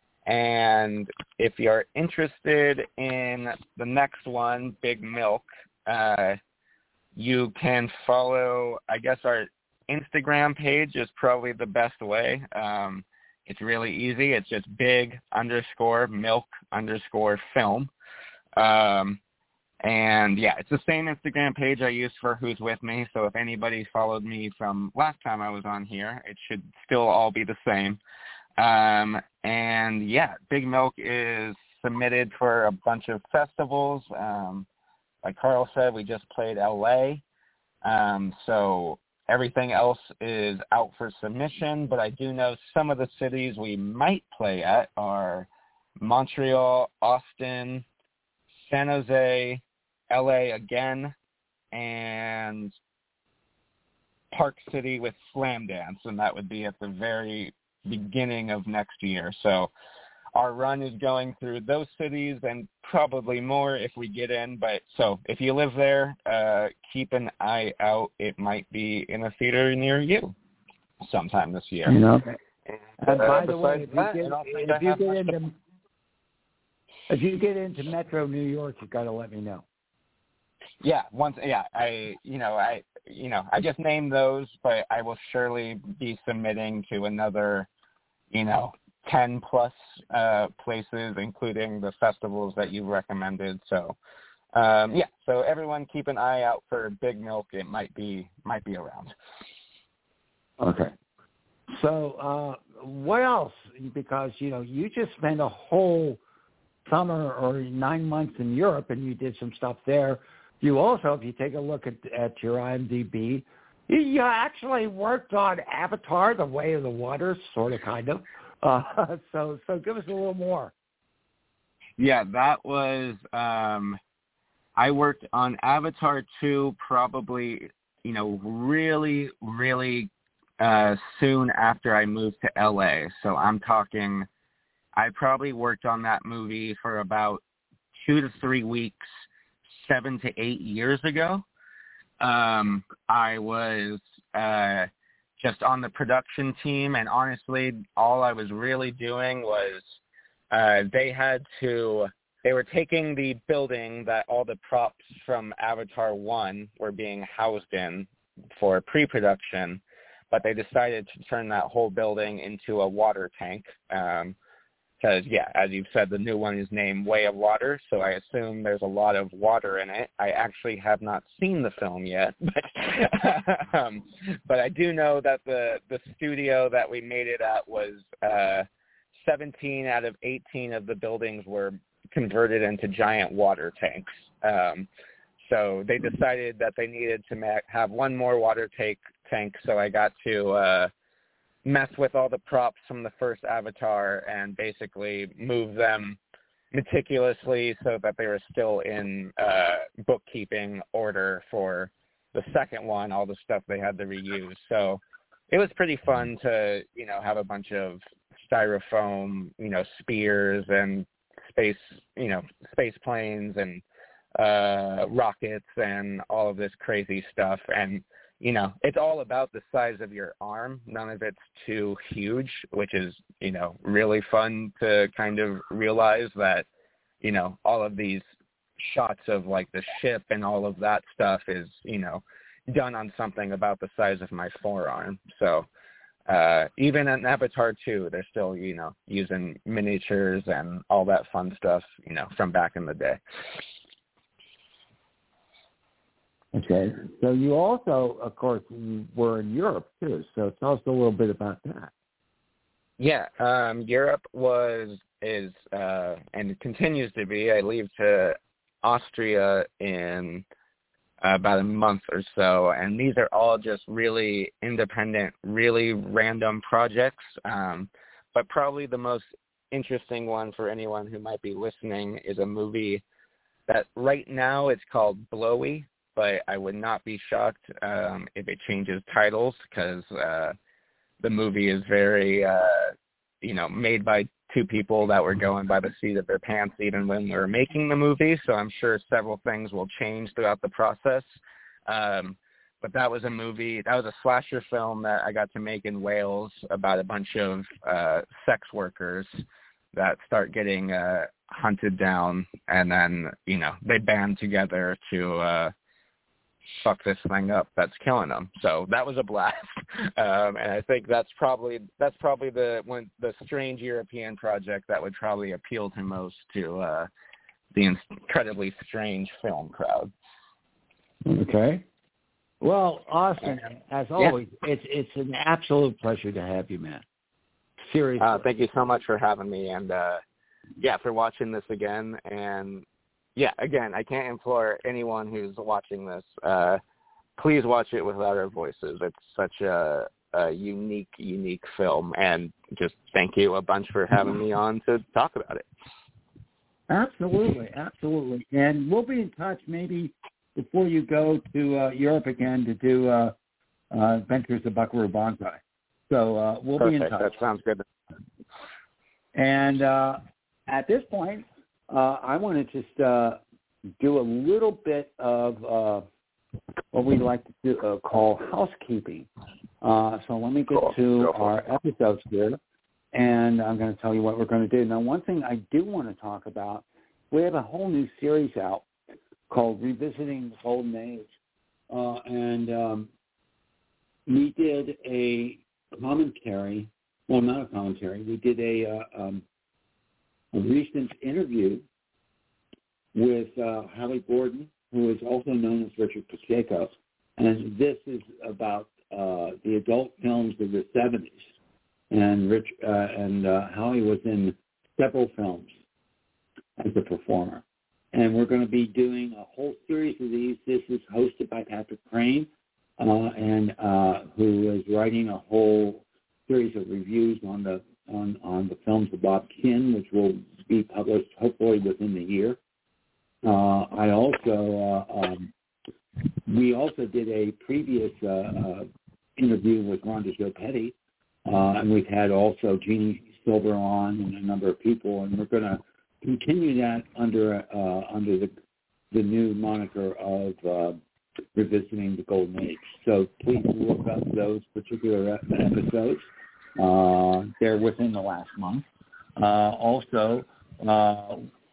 and if you're interested in the next one, Big Milk, uh, you can follow. I guess our Instagram page is probably the best way. Um, it's really easy. It's just Big underscore Milk underscore Film. Um, and yeah, it's the same Instagram page I used for Who's With Me. So if anybody followed me from last time I was on here, it should still all be the same. Um, and yeah, Big Milk is submitted for a bunch of festivals. Um, like Carl said, we just played L A. Um, so everything else is out for submission, but I do know some of the cities we might play at are Montreal, Austin, San Jose, L A again, and Park City with Slam Dance, and that would be at the very beginning of next year. So our run is going through those cities and probably more if we get in. But so if you live there, uh, keep an eye out. It might be in a theater near you sometime this year. You know. uh, And by the way, if you that, get, if you get into if you get into Metro New York, you got to let me know. Yeah, once yeah, I you know I you know I just named those, but I will surely be submitting to another, you know, ten plus uh, places, including the festivals that you recommended. So um, yeah, so everyone keep an eye out for Big Milk. It might be might be around. Okay. So uh, what else? Because you know you just spent a whole summer or nine months in Europe, and you did some stuff there. You also, if you take a look at, at your IMDb, you, you actually worked on Avatar: The Way of the Water, sort of, kind of. Uh, so, so give us a little more. Yeah, that was. Um, I worked on Avatar two, probably, you know, really, really uh, soon after I moved to L A. So I'm talking. I probably worked on that movie for about two to three weeks. Seven to eight years ago. Um, I was uh, just on the production team, and honestly, all I was really doing was uh, they had to, they were taking the building that all the props from Avatar one were being housed in for pre-production, but they decided to turn that whole building into a water tank. Um, Because, yeah, as you've said, the new one is named Way of Water, so I assume there's a lot of water in it. I actually have not seen the film yet, but, um, but I do know that the, the studio that we made it at was uh, seventeen out of eighteen of the buildings were converted into giant water tanks. Um, so they decided that they needed to ma- have one more water tank, tank, so I got to uh, – mess with all the props from the first Avatar and basically move them meticulously so that they were still in uh, bookkeeping order for the second one, all the stuff they had to reuse. So it was pretty fun to, you know, have a bunch of styrofoam, you know, spears and space, you know, space planes and uh, rockets and all of this crazy stuff. And, you know, it's all about the size of your arm. None of it's too huge, which is, you know, really fun to kind of realize that, you know, all of these shots of like the ship and all of that stuff is, you know, done on something about the size of my forearm. So uh, even in Avatar two, they're still, you know, using miniatures and all that fun stuff, you know, from back in the day. Okay. So you also, of course, were in Europe too. So tell us a little bit about that. Yeah, um, Europe was, is, uh, and it continues to be. I leave to Austria in uh, about a month or so, and these are all just really independent, really random projects. Um, but probably the most interesting one for anyone who might be listening is a movie that right now it's called Blowy, but I would not be shocked um, if it changes titles because uh, the movie is very, uh, you know, made by two people that were going by the seat of their pants even when they were making the movie. So I'm sure several things will change throughout the process. Um, but that was a movie, that was a slasher film that I got to make in Wales about a bunch of uh, sex workers that start getting uh, hunted down, and then, you know, they band together to uh, fuck this thing up that's killing them. So that was a blast. Um, and I think that's probably that's probably the one the strange European project that would probably appeal to most to uh, the incredibly strange film crowd. Okay. Well, Austin, as always, yeah. it's it's an absolute pleasure to have you, man. Seriously. Uh, thank you so much for having me, and uh, yeah, for watching this again. And yeah, again, I can't implore anyone who's watching this, uh, please watch it without our voices. It's such a, a unique, unique film, and just thank you a bunch for having me on to talk about it. Absolutely, absolutely. And we'll be in touch maybe before you go to uh, Europe again to do uh, uh, Adventures of Buckaroo Banzai. So uh, we'll Perfect. be in touch. That sounds good. And uh, at this point, uh, I want to just uh, do a little bit of uh, what we like to do, uh, call housekeeping. Uh, so let me get Cool. to our episodes here, and I'm going to tell you what we're going to do. Now, one thing I do want to talk about, we have a whole new series out called Revisiting the Golden Age, uh, and um, we did a commentary, well, not a commentary, we did a, uh, um, a recent interview with uh, Hallie Gordon, who is also known as Richard Pacheco, and this is about uh, the adult films of the seventies. And Rich uh, and uh, Hallie was in several films as a performer. And we're going to be doing a whole series of these. This is hosted by Patrick Crane, uh, and uh, who is writing a whole series of reviews on the on, on the films of Bob Kinn, which will be published hopefully within the year. Uh, I also uh, um, we also did a previous uh, uh, interview with Rhonda Jo Petty, uh, and we've had also Jeannie Silver on and a number of people, and we're going to continue that under uh, under the the new moniker of uh, Revisiting the Golden Age. So please look up those particular episodes. Uh, they're within the last month. Uh, also, uh,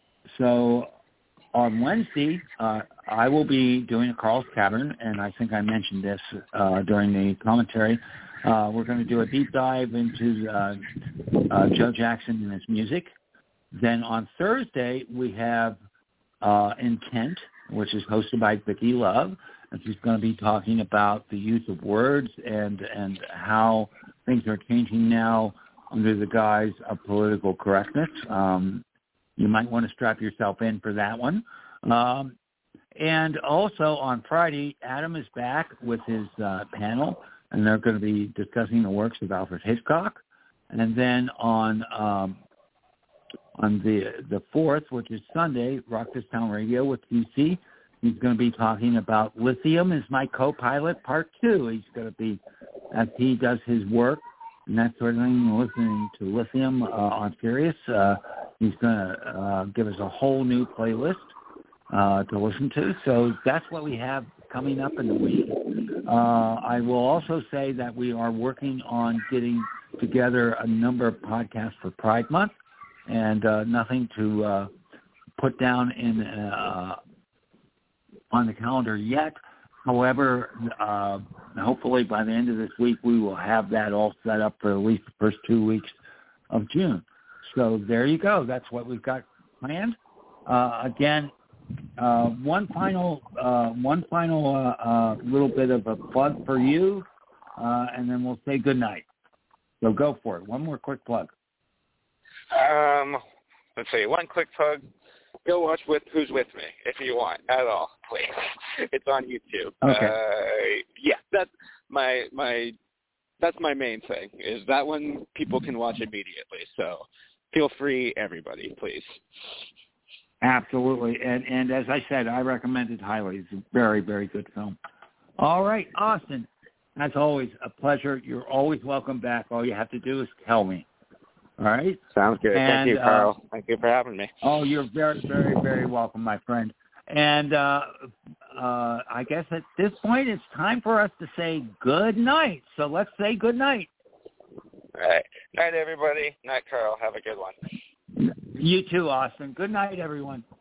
so on Wednesday, uh, I will be doing a Carl's Tavern, and I think I mentioned this uh, during the commentary. Uh, we're going to do a deep dive into uh, uh, Joe Jackson and his music. Then on Thursday, we have uh, Intent, which is hosted by Vicki Love, and she's going to be talking about the use of words and, and how things are changing now under the guise of political correctness. Um, you might want to strap yourself in for that one. Um, and also on Friday, Adam is back with his uh, panel, and they're going to be discussing the works of Alfred Hitchcock. And then on um, on the the fourth, which is Sunday, Rock This Town Radio with Q C, he's going to be talking about Lithium is My Co-Pilot Part two. He's going to be, as he does his work and that sort of thing, listening to Lithium uh, on Sirius. Uh, he's going to uh, give us a whole new playlist. uh, to listen to. So that's what we have coming up in the week. Uh, I will also say that we are working on getting together a number of podcasts for Pride Month, and uh, nothing to uh, put down in uh, on the calendar yet. However, uh, hopefully by the end of this week, we will have that all set up for at least the first two weeks of June. So there you go. That's what we've got planned. Uh, again, uh, one final uh, one final uh, uh, little bit of a plug for you, uh, and then we'll say good night. So go for it. One more quick plug. Um, let's see. One quick plug. Go watch with Who's With Me if you want at all, please. It's on YouTube. Okay. Uh, yeah, that's my my that's my main thing. Is that one people can watch immediately. So feel free, everybody, please. Absolutely. And and as I said, I recommend it highly. It's a very, very good film. All right, Austin, as always, a pleasure. You're always welcome back. All you have to do is tell me. All right? Sounds good. And, Thank you, Carl. Uh, Thank you for having me. Oh, you're very, very, very welcome, my friend. And uh, uh, I guess at this point it's time for us to say good night. So let's say good night. All right. Night, everybody. Night, Carl. Have a good one. You too, Austin. Good night, everyone.